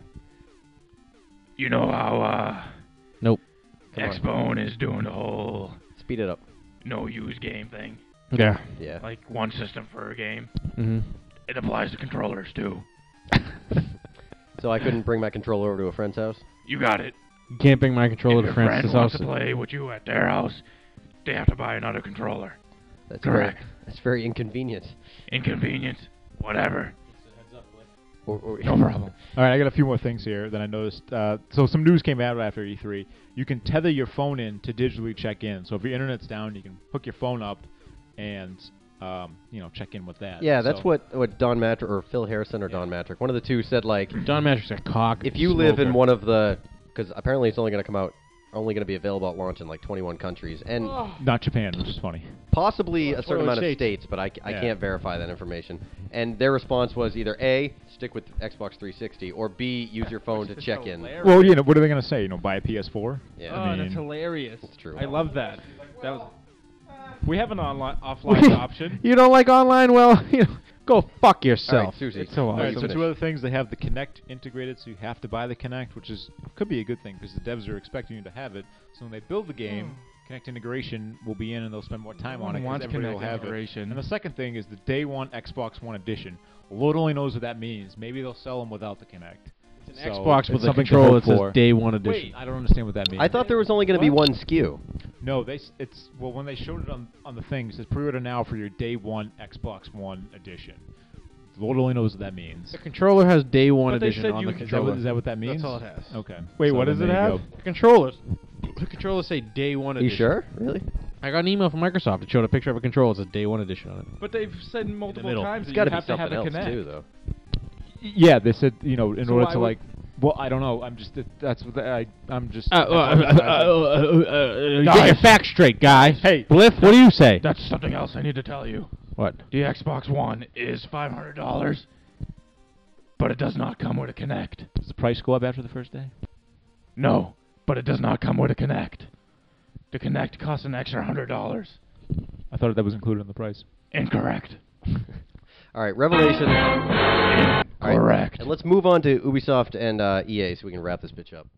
You know how uh, Nope. Come on. X-Bone is doing the whole Speed it up. no-use game thing. Yeah. Yeah. Like one system for a game. Mm-hmm. It applies to controllers too. So I couldn't bring my controller over to a friend's house? You got it. You can't bring my controller If to your friend Francis' wants house. to play with you at their house, they have to buy another controller. That's Correct. Very, that's very inconvenient. Inconvenience. Whatever. Or, or No problem. All right, I got a few more things here that I noticed. Uh, so some news came out after E three. You can tether your phone in to digitally check in. So if your internet's down, you can hook your phone up and um, you know check in with that. Yeah, that's So- what what Don Matrick or Phil Harrison or Don Matrick, one of the two said like Don Matrick's a cock. if you live in smoker. one of the because apparently it's only going to come out only going to be available at launch in like twenty-one countries and Not Japan, which is funny. possibly a certain twenty-one amount of states. states, but I, c- I Yeah. can't verify that information. And their response was either A, stick with Xbox three sixty, or B, use your phone to check in. Well, you know, what are they gonna say? You know, buy a P S four? Yeah. Oh, I that's mean, hilarious. That's true. I love that. That was. We have an online offline option. You don't like online? Well, you know, go fuck yourself. All right, Susie. It's so All right, awesome. so two other things. They have the Kinect integrated, so you have to buy the Kinect, which is could be a good thing because the devs are expecting you to have it. So when they build the game, Kinect integration will be in, and they'll spend more time No on one it. 'cause wants everybody Kinect will have it. integration. And the second thing is the day one Xbox One edition. Lord only knows what that means. Maybe they'll sell them without the Kinect. It's So an Xbox it's with a something to controller hope that says for. day one edition. Wait, I don't understand what that means. I thought there was only going to be one S K U. No, they s- it's well when they showed it on on the thing, it says pre-order now for your day one Xbox One edition. Lord only knows what that means. The controller has day one But they edition said on you- the Is that, controller. what, is that what that means? That's all it has. Okay. Wait, So what then does it there you have? go. The controllers. The controllers say day one Are you edition. sure? Really? I got an email from Microsoft. It showed a picture of a controller. It says day one edition on it. But they've said multiple middle. times It's that got you to be have to have something a else Kinect. too, though. Yeah, they said you know in So order why to would- like. Well, I don't know. I'm just that's what the, I I'm just. Uh, uh, uh, uh, uh, uh, Guys. get your facts straight, guy. Hey, Bliff, what do you say? That's something else I need to tell you. What? The Xbox One is five hundred dollars, but it does not come with a Kinect. Does the price go up after the first day? No, but it does not come with a Kinect. The Kinect costs an extra one hundred dollars. I thought that was included in the price. Incorrect. All right, Revelation. All right, Correct. and let's move on to Ubisoft and uh, E A so we can wrap this bitch up.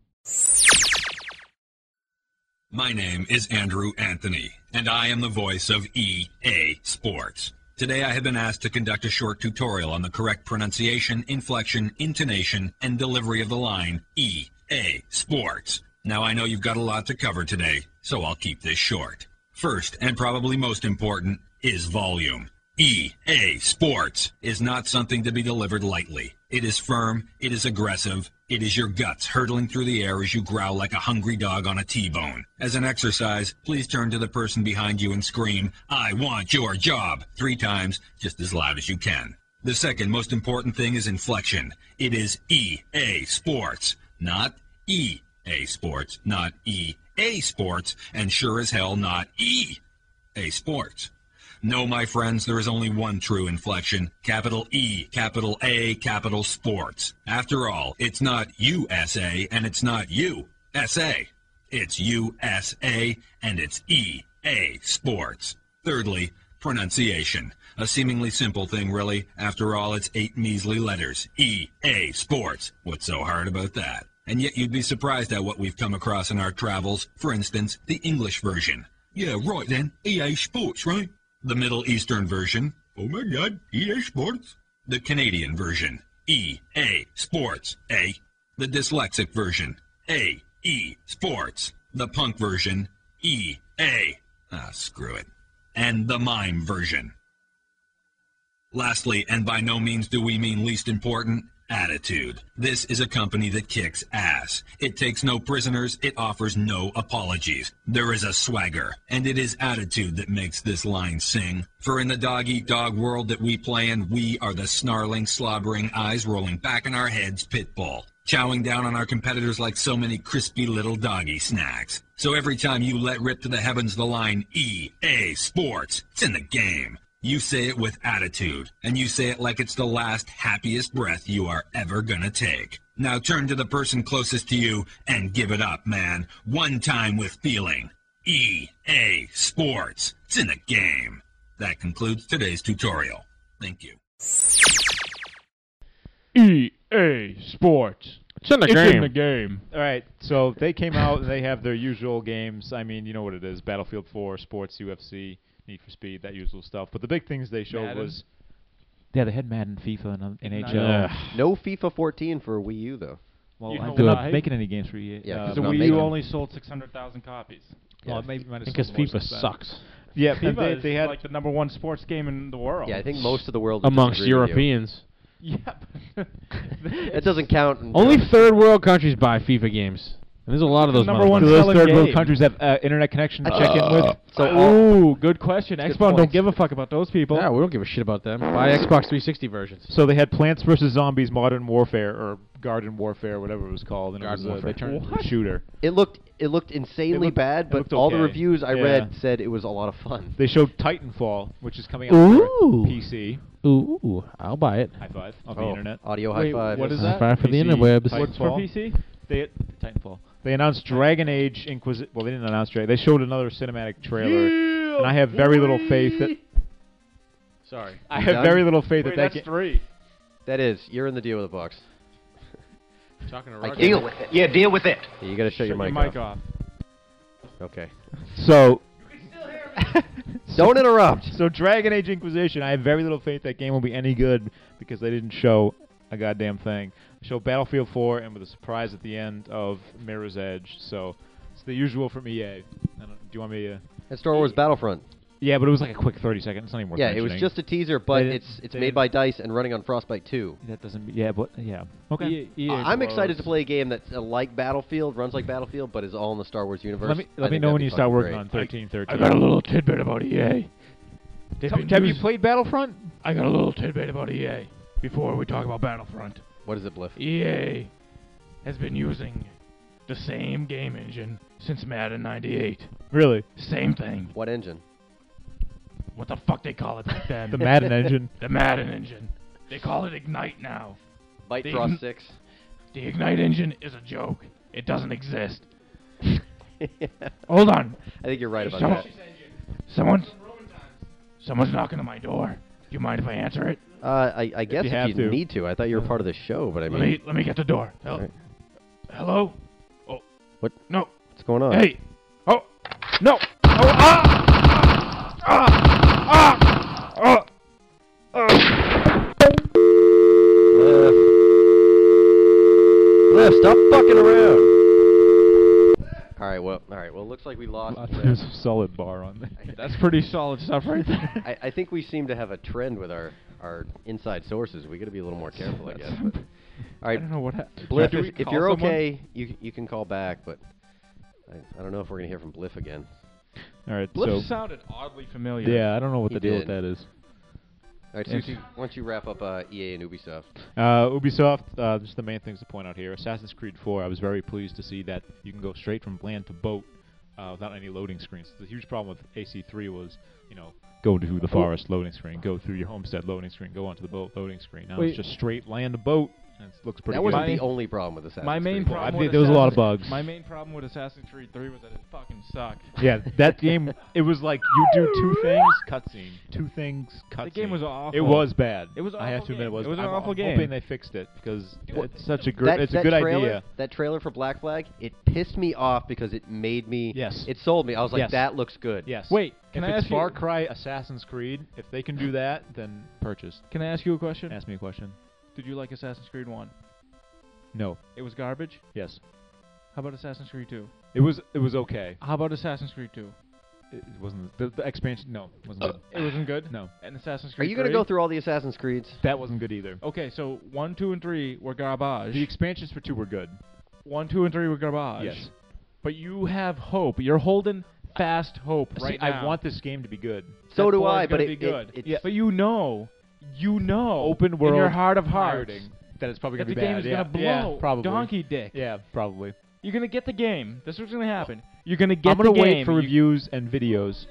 My name is Andrew Anthony, and I am the voice of E A Sports. Today I have been asked to conduct a short tutorial on the correct pronunciation, inflection, intonation, and delivery of the line E A Sports. Now I know you've got a lot to cover today, so I'll keep this short. First, and probably most important, is volume. E A Sports is not something to be delivered lightly. It is firm, it is aggressive, it is your guts hurtling through the air as you growl like a hungry dog on a T-bone. As an exercise, please turn to the person behind you and scream, "I want your job," three times, just as loud as you can. The second most important thing is inflection. It is E A Sports, not E A Sports, not E A Sports, and sure as hell not E A Sports. No, my friends, there is only one true inflection. Capital E, capital A, capital Sports. After all, it's not U S A and it's not U S A. It's U S A and it's E A Sports. Thirdly, pronunciation. A seemingly simple thing, really. After all, it's eight measly letters. E A Sports. What's so hard about that? And yet you'd be surprised at what we've come across in our travels. For instance, the English version. Yeah, right then. E A Sports, right? The Middle Eastern version, oh my god, E A Sports. The Canadian version, E A Sports, A. The dyslexic version, A E Sports. The punk version, E A. Ah, screw it. And the mime version. Lastly, and by no means do we mean least important, attitude. This is a company that kicks ass. It takes no prisoners. It offers no apologies. There is a swagger, and it is attitude that makes this line sing. For in the dog-eat-dog world that we play in, we are the snarling, slobbering, eyes rolling back in our heads pit bull, chowing down on our competitors like so many crispy little doggy snacks. So every time you let rip to the heavens the line E A Sports, it's in the game. You say it with attitude, and you say it like it's the last happiest breath you are ever gonna take. Now turn to the person closest to you and give it up, man. One time with feeling. E A Sports. It's in the game. That concludes today's tutorial. Thank you. E A Sports. It's in the it's game. in the game. All right, so they came out and they have their usual games. I mean, you know what it is: Battlefield four, Sports, U F C, Need for Speed, that usual stuff. But the big things they showed Madden. was, yeah, they had Madden, FIFA, and N H L. Ugh. No FIFA fourteen for Wii U, though. Well, You I- know they're not why? making any games for E A. Yeah, uh, 'cause The not Wii making U them. only sold six hundred thousand copies. well, Yeah. maybe might have Because sold more FIFA since then. sucks. Yeah, and FIFA they, is they had like the number one sports game in the world. Yeah, I think most of the world would Amongst disagree with you. Europeans. Yeah. It doesn't count. in Only Germany. third world countries buy FIFA games. And there's a lot of those. Number one Do motherfuckers. those selling third world game. countries have uh, internet connection to check in with? So all- Ooh, good question. Good Xbox don't points. give a fuck about those people. Yeah, we don't give a shit about them. Buy Xbox three sixty versions. So they had Plants vs Zombies: Modern Warfare or Garden Warfare, whatever it was called, and Garden it was, uh, Warfare. they turned it into What? a shooter. It looked it looked insanely looked- bad, it but looked all the okay. reviews I Yeah. read said it was a lot of fun. They showed Titanfall, which is coming out Ooh. for P C. Ooh, I'll buy it. High five on the Oh, internet. audio Wait, high five. what is High that? five for the P C, interwebs. What's for Titanfall. P C? They Titanfall. They announced Dragon Age Inquisition. Well, they didn't announce Dragon. They showed another cinematic trailer, and I have very little faith that. Sorry. I You have done? very little faith Wait, that that that's ga- three. That is, you're in the deal with the box. Talking to I Roger. can't- with it. Yeah, deal with it. Yeah, you gotta shut your Shut mic, your mic off. off. Okay. So. Don't interrupt. So Dragon Age Inquisition, I have very little faith that game will be any good because they didn't show a goddamn thing. They showed Battlefield four and with a surprise at the end of Mirror's Edge. So it's the usual from E A. I don't, do you want me to? And Star Wars Battlefront. Yeah, but it was like a quick thirty seconds. It's not even worth Yeah, it was mentioning. just a teaser, but They didn't- it's it's they made didn't- by DICE and running on Frostbite two. That doesn't. Yeah, but yeah. Okay. E- E A I- I'm excited blows. to play a game that's uh, like Battlefield, runs like Battlefield, but is all in the Star Wars universe. Let me I let me think know that'd when be you start fucking working great. on thirteen thirteen. I got a little tidbit about E A. They've Tell- been have you using- played Battlefront? I got a little tidbit about E A. before we talk about Battlefront. What is it, Bliff? E A has been using the same game engine since Madden ninety-eight. Really? Same thing. What engine? What the fuck they call it back then? The Madden engine. The Madden engine. They call it Ignite now. Byte The Cross ign- six. The Ignite engine is a joke. It doesn't exist. Hold on. I think you're right about Someone- that. Someone's someone's knocking on my door. Do you mind if I answer it? Uh, I, I guess you if have you to. need to. I thought you were part of the show, but I mean... Let me let me get the door. Hel- Alright. Hello? Oh. What? No. What's going on? Hey. Oh. No. Oh. Ah. Ah. Ah. Ah. Ah. Left. Left, stop fucking around. Alright, well, alright, well, it looks like we lost. Uh, Left. There's a solid bar on there. That's pretty solid stuff right there. I, I think we seem to have a trend with our, our inside sources. We got to be a little more careful, I guess. But, all right, I don't know what happened. Bliff, Do we if, if call you're someone? okay, you you can call back. But I, I don't know if we're gonna hear from Bliff again. All right, Bliff so sounded oddly familiar. yeah, I don't know what He the deal with did. that is. All right, so Yes. you, why don't you wrap up uh, E A and Ubisoft? Uh, Ubisoft, uh, just the main things to point out here. Assassin's Creed four, I was very pleased to see that you can go straight from land to boat uh, without any loading screens. The huge problem with A C three was, you know, go to the forest, loading screen, go through your homestead, loading screen, go onto the boat, loading screen. Now Wait. it's just straight land to boat, and it looks pretty That good. wasn't My- the only problem with Assassin's My main Creed four. problem I with think there was a lot of Assassin's- bugs. My main problem with Assassin's Creed three was that it fucking sucked. Yeah, that game, it was like you do two things, cutscene. Two things, cutscene. The game was awful. It was bad. It was an I have awful to admit it game. was. It was an I'm, awful I'm game. hoping they fixed it because What- it's such a good. That, It's that a good trailer, idea. That trailer for Black Flag, it pissed me off because it made me. Yes. It sold me. I was like, Yes. that looks good. Yes. Wait, can if I it's ask you- Far Cry, Assassin's Creed, if they can do that, then purchase. Can I ask you a question? Ask me a question. Did you like Assassin's Creed one? No. It was garbage? Yes. How about Assassin's Creed two? It was. It was okay. How about Assassin's Creed two? It it wasn't the, the expansion. No, it wasn't good. It wasn't good? No. And Assassin's Are Creed you gonna three? go through all the Assassin's Creeds? That wasn't good either. Okay, so one, two, and three were garbage. The expansions for two were good. one, two, and three were garbage. Yes. But you have hope. You're holding fast hope See, right I now. want this game to be good. So That do four I, is but gonna it, be it- good. it's Yeah, but you know, you know, Open world in your heart of hearts, pirating, that it's probably that gonna the be game bad. is yeah. gonna blow Yeah, probably. donkey dick. Yeah, probably. You're gonna get the game. This is what's gonna happen. You're gonna get I'm gonna the game. wait for You- reviews and videos.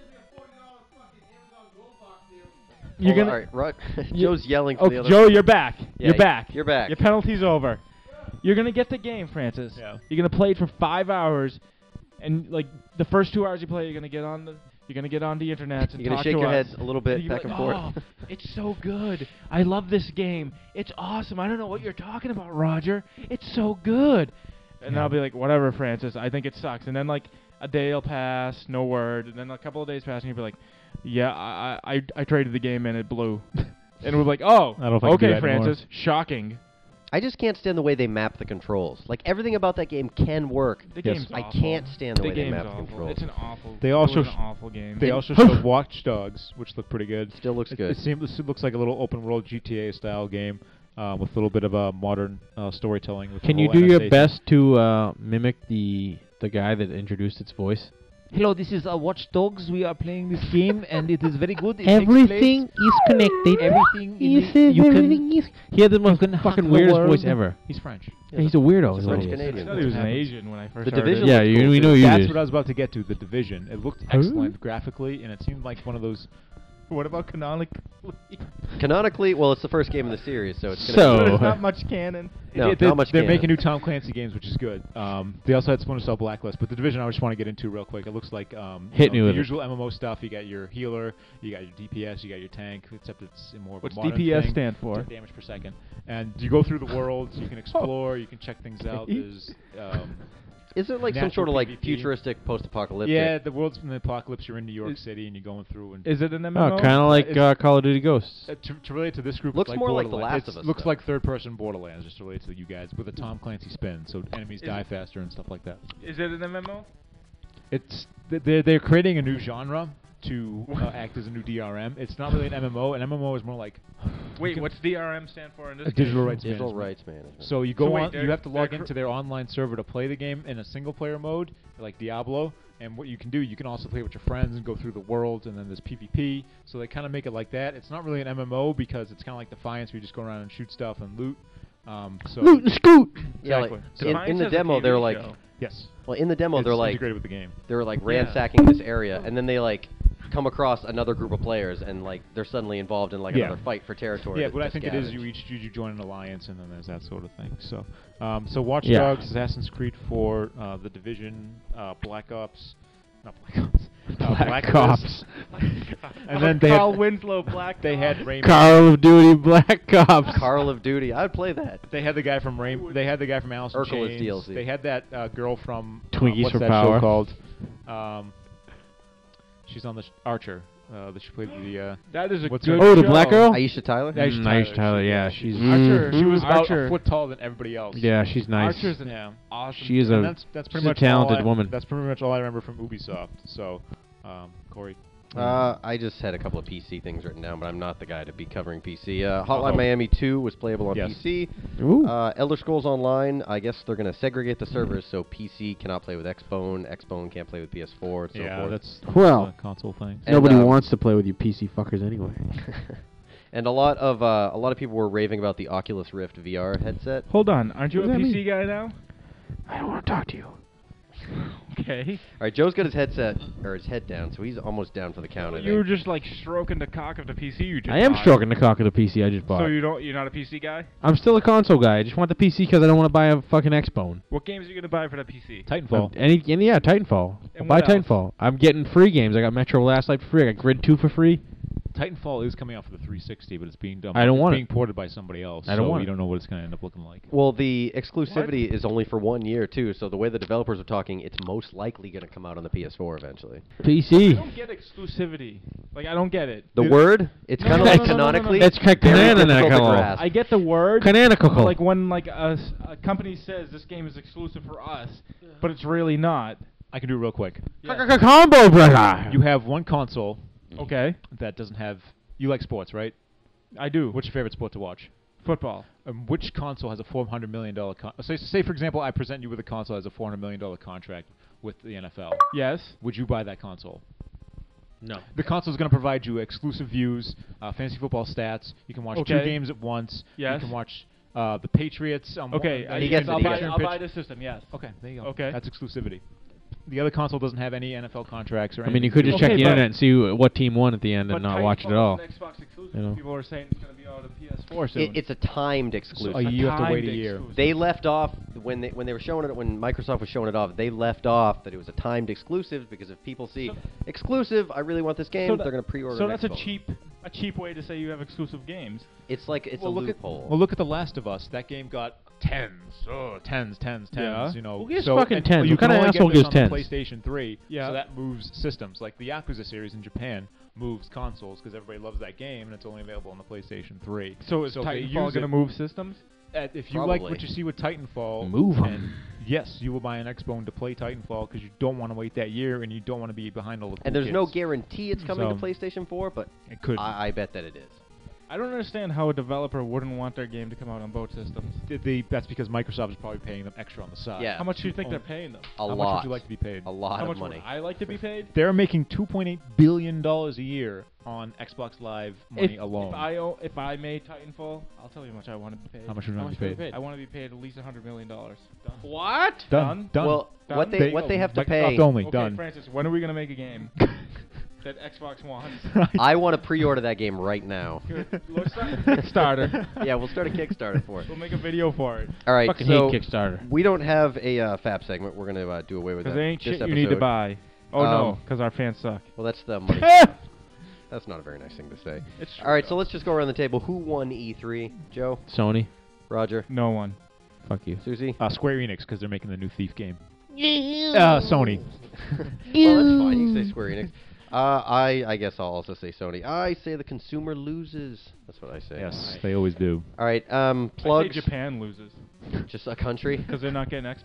You're Hold gonna. on, all right, Rod- you- Joe's yelling from Oh, the other. Joe, you're back. Yeah, you're y- back. you're back. Your penalty's over. You're gonna get the game, Francis. Yeah. You're gonna play it for five hours, and like the first two hours you play, you're gonna get on the. You're gonna get on the internet and You're gonna talk shake to your us. head a little bit And you're back like, and forth. Oh, it's so good. I love this game. It's awesome. I don't know what you're talking about, Roger. It's so good. And I'll be like, whatever, Francis. I think it sucks. And then like a day will pass, no word. And then a couple of days pass, and you'll be like, yeah, I I, I, I traded the game and it blew. And we're like, oh, I don't know if I can do okay, that anymore. Francis. Shocking. I just can't stand the way they map the controls. Like everything about that game can work. The Yes. game's I awful. can't stand the, the way they game's map awful. the controls. It's an awful. They it also was an sh- awful game. They also showed Watch Dogs, which looked pretty good. Still looks It, good. it seems it looks like a little open world G T A style game uh, with a little bit of a modern uh, storytelling. With the Can you whole do your N S A best to uh, mimic the the guy that introduced its voice? Hello, this is uh, Watch Dogs. We are playing this game, and it is very good. It Everything takes is connected. place, everything in He the, says you everything can. is. He had the most can fucking hack the weirdest world. voice ever. He's French. Yeah, he's a weirdo. He's is what French he is. Canadian. I thought he was an happens. Asian when I first The started. Division Yeah, looks you, cool, we too. know you That's did. what I was about to get to. The Division. It looked excellent graphically, and it seemed like one of those. What about canonically? Canonically, well, it's the first game in the series, so it's gonna So- be There's not much canon. No, It- they, not much They're canon. making new Tom Clancy games, which is good. Um, they also had Splinter Cell Blacklist, but the Division I just want to get into real quick. It looks like um, you Hit know, me the with it. usual M M O stuff. You got your healer, you got your D P S, you got your tank, except it's in more of What's a modern D P S thing. stand for? Damage per second. And you go through the worlds. You can explore. You can check things out. There's um, Is it like some natural sort of like PvP. futuristic post-apocalyptic? Yeah, the world's in the apocalypse. You're in New York Is- City, and you're going through. And Is it an M M O? Oh, kind of like It's- uh, Call of Duty Ghosts. Uh, to, to relate to this group, Looks it's like more like The Borderlands. Last of It's- Us, Looks though. like third-person Borderlands, just to relate to you guys, with a Tom Clancy spin, so enemies Is die it- faster and stuff like that. Is it an M M O? It's th- they're they're creating a new genre to uh, act as a new D R M. It's not really an M M O. An M M O is more like Wait, what's D R M stand for in this a digital game? rights Digital management. rights management. So you go So wait, on, they're- you have to log they're cr- into their online server to play the game in a single player mode, like Diablo, And what you can do, you can also play with your friends and go through the world, and then there's PvP. So they kind of make it like that. It's not really an M M O because it's kind of like Defiance, where you just go around and shoot stuff and loot. Um, so Loot and scoot. Yeah, like, Exactly. in, in the demo, they're like, yes. Well, in the demo, It's they're like, integrated with the game. they're like Yeah. ransacking this area, and then they like come across another group of players, and like they're suddenly involved in like Yeah. another fight for territory. Yeah, to- but to I think it is scavenge. you each you, you join an alliance, and then there's that sort of thing. So, um, so Watch Yeah. Dogs, Assassin's Creed four, uh, The Division, uh, Black Ops, not Black Ops, uh, Black Blacklist. Ops. And then they Carl had, Winslow, Black they had Ops. Rayman. Call of Duty Black Ops. Call of Duty. I'd play that. They had the guy from Rain. They had the guy from Alice in Urkel was Chains. D L C. They had that uh, girl from uh, Twinkies what's for that Power. show called? Um, she's on the sh- Archer. Uh, that she played the. Uh, That is a what's good her- Oh, the black girl? Aisha Tyler. Aisha Mm, Tyler. Aisha Tyler, She- yeah, she's Archer. She was about Archer. a foot taller than everybody else. Yeah, she's nice. Archer's an Yeah. awesome. She is And a that's that's pretty she's a much talented all I, woman. That's pretty much all I remember from Ubisoft. So, um, Corey. Uh, I just had a couple of P C things written down, but I'm not the guy to be covering P C. Uh, Hotline Uh-oh. Miami two was playable on Yes. P C. Ooh. Uh, Elder Scrolls Online, I guess they're going to segregate the servers, so P C cannot play with Xbone, Xbone can't play with P S four, and so Yeah, forth. that's Well, a console thing. And, Nobody um, wants to play with you P C fuckers anyway. And a lot of uh, a lot of people were raving about the Oculus Rift V R headset. Hold on, aren't you What a does that P C mean? guy now? I don't want to talk to you. Okay. All right, Joe's got his headset or his head down, so he's almost down for the count. I You were think. just like stroking the cock of the P C you just I am bought. stroking the cock of the P C I just bought. So you don't, you're not a P C guy? I'm still a console guy. I just want the P C because I don't want to buy a fucking Xbone. What games are you gonna buy for the P C? Titanfall. Um, any, any, yeah, Titanfall. I'll And buy what else? Titanfall. I'm getting free games. I got Metro Last Light for free. I got Grid two for free. Titanfall is coming out for the three sixty, but it's being done. I don't it's want being it. ported by somebody else. I don't so want we it. don't know what it's going to end up looking like. Well, the exclusivity is only for one year too, so the way the developers are talking, it's most likely going to come out on the P S four eventually. P I C. don't get exclusivity. Like I don't get it. The Dude, word, it's No, kind of no, like no, no, no, no, no. canonically. That's ca- very difficult to canonical. grasp. I get the word. Canonical. but, Like when like a, s- a company says this game is exclusive for us, but it's really not. I can do it real quick. Yeah. Combo breaker. You have one console Okay, that doesn't have. You like sports, right? I do. What's your favorite sport to watch? Football. Um, which console has a four hundred million dollar con- say, say for example, I present you with a console that has a four hundred million dollar contract with the N F L. Yes. Would you buy that console? No. The console is going to provide you exclusive views, uh, fantasy football stats. You can watch two Okay. games at once. Yes. You can watch uh, the Patriots. Um, Okay, one- I He you gets can it, I'll he buy, gets feature it. and I'll pitch. buy the system. Yes. Okay, there you go. Okay. That's exclusivity. The other console doesn't have any N F L contracts or I anything. mean, you could just Okay, check the but- internet and see wh- what team won at the end But and not watch it at Titanfall all. is an Xbox exclusive. You know. People are saying it's going to be on the P S four soon. It, it's a timed exclusive. So you have to wait a timed year. exclusive. They left off when they when they were showing it when Microsoft was showing it off. They left off that it was a timed exclusive because if people see So- exclusive, I really want this game, So that- they're going to pre-order. So an that's a Xbox. cheap, a cheap way to say you have exclusive games. It's like it's well, a look loophole. At, well, look at The Last of Us. That game got tens, oh, tens, tens, tens. Yeah. You know, Who gives so fucking and tens? You What can kind of only get asshole this gives on the tens? PlayStation three. Yeah. So that moves systems. Like the Yakuza series in Japan moves consoles because everybody loves that game and it's only available on the PlayStation three. So is they Titanfall use going to it- move systems? Uh, if you like Probably. what you see with Titanfall, Move 'em. and yes, you will buy an Xbone to play Titanfall because you don't want to wait that year and you don't want to be behind all the cool and there's no kids. guarantee it's coming So- to PlayStation four, but It could. I, I bet that it is. I don't understand how a developer wouldn't want their game to come out on both systems. Th- they- that's because Microsoft is probably paying them extra on the side. Yeah. How much do you think Oh. they're paying them? A How lot. much would you like to be paid? A lot How of much money. would I like to be paid? They're making two point eight billion dollars a year on Xbox Live money if, alone. If I, o- if I made Titanfall, I'll tell you how much I want to be paid. How much would you want to be paid? I want to be paid at least one hundred million dollars. Done. What? Done. Done. Well, Done. what they They- what they have to Microsoft pay. only. Okay, Done. Francis, when are we going to make a game that Xbox wants? I want to pre-order that game right now. Good. Let's start a Kickstarter. Yeah, we'll start a Kickstarter for it. We'll make a video for it. All right, Fucking so hate Kickstarter. we don't have a uh, F A P segment. We're gonna uh, do away with that. Because they ain't this shit episode. you need to buy. Oh no, Um, because our fans suck. Well, that's the money. That's not a very nice thing to say. It's true, All right, though. so let's just go around the table. Who won E three? Joe, Sony. Roger, No one. Fuck you. Susie. uh, Square Enix because they're making the new Thief game. Uh, Sony. Well, that's fine. You can say Square Enix. Uh, I I guess I'll also say Sony. I say the consumer loses. That's what I say. Yes, they always do. All right. Um, I plugs. say Japan loses Just a country. because they're not getting Xbone.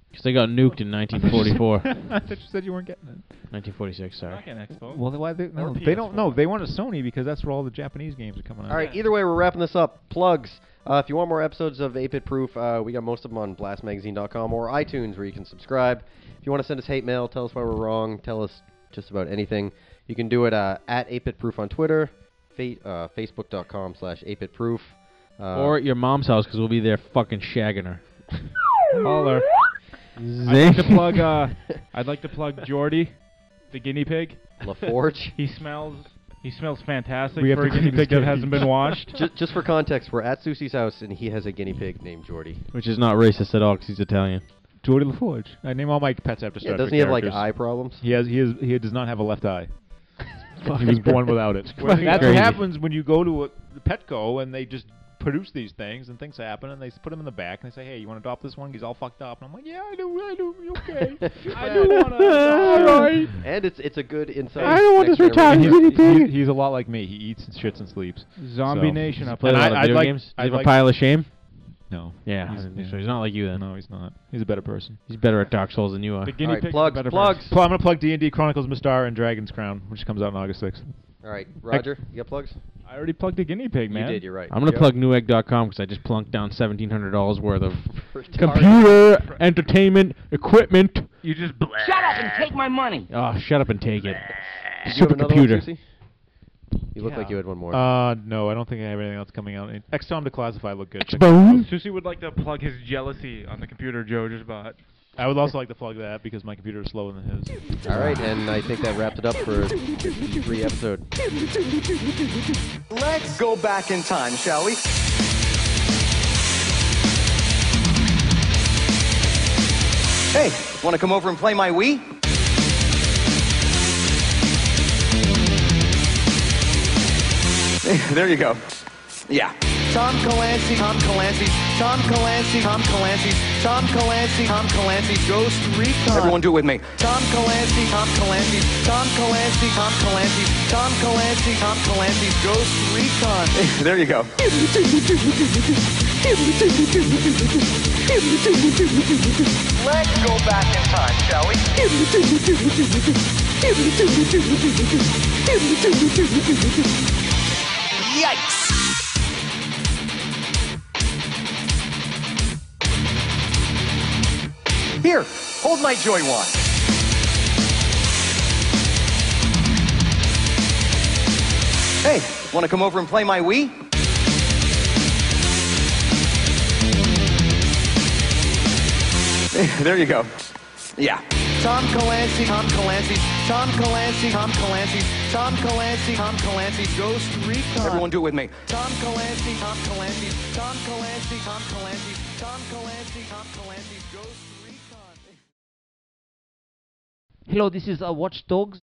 Because they got nuked in nineteen forty-four. I thought you said you weren't getting it. nineteen forty-six, sorry. Not getting Xbox. Well, why they, no, Or they don't. P S four. No, they want a Sony because that's where all the Japanese games are coming out. All right, either way, we're wrapping this up. Plugs. Uh, if you want more episodes of eight bit Proof, uh, we got most of them on blast magazine dot com or iTunes, where you can subscribe. If you want to send us hate mail, tell us why we're wrong, tell us just about anything, you can do it uh, at eight bit Proof on Twitter, fa- uh, facebook dot com slash eight bit Proof. Uh, Or at your mom's house, because we'll be there fucking shagging her. Holler. I'd like to plug. Uh, I'd like to plug Jordy, the guinea pig. LaForge. He smells. He smells fantastic We have for to a guinea clean his pig that cage. hasn't been washed. just, just for context, we're at Susie's house, and he has a guinea pig named Jordy. Which is not racist at all, because he's Italian. Jordy LaForge. I name all my pets after Yeah, Star doesn't Trek he have, like, characters. eye problems? He has. He has. He does not have a left eye. He was born without it. Well, That's crazy. what happens when you go to a Petco and they just produce these things and things happen and they s- put them in the back and they say, "Hey, you want to adopt this one? He's all fucked up." And I'm like, "Yeah, I do. I do. You okay? I do want to adopt." And it's it's a good insight. I don't want next this retarded generation. guinea pig. He's, he's a lot like me. He eats and shits and sleeps. Zombie So- Nation up Play a And lot I- of I'd video like- games. Is I'd he a like- pile of shame? No. Yeah, He's- so yeah. he's not like you then. No, he's not. He's a better person. He's better at Dark Souls than you are. The guinea All right, pig. plugs, better plugs. Pl- I'm gonna plug D and D Chronicles Mystar and Dragon's Crown, which comes out on August sixth. All right, Roger, you got plugs? I already plugged a guinea pig, man. You did, you're right. I'm going to Joe? plug Newegg dot com because I just plunked down seventeen hundred dollars worth of Retarded. computer, entertainment, equipment. You just. Shut up and take my money. Oh, shut up and take it. Did you have another one, Supercomputer. Susie? You look Yeah. like you had one more. Uh, no, I don't think I have anything else coming out. X COM Declassified look good. Bone. Susie would like to plug his jealousy on the computer Joe just bought. I would also like to plug that because my computer is slower than his. All right, and I think that wrapped it up for the E three episode. Let's go back in time, shall we? Hey, want to come over and play my Wii? There you go. Yeah. Tom Clancy, Tom Clancy, Tom Clancy, Tom Clancy, Tom Clancy, Tom Clancy, Ghost Recon. Everyone do it with me. Tom Clancy, Tom Clancy, Tom Clancy, Tom Clancy, Tom Clancy, Tom Clancy, Ghost Recon. There you go. Let's go back in time, shall we? Yikes! Here, hold my Joy Wand. Hey, want to come over and play my Wii? There you go. Yeah. Tom Clancy, Tom Clancy, Tom Clancy, Tom Clancy, Tom Clancy, Tom Clancy, Ghost Recon. Everyone do it with me. Tom Clancy, Tom Clancy, Tom Clancy, Tom Clancy, Tom Clancy, Tom Clancy, Ghost Recon. Hello, this is uh, Watch Dogs.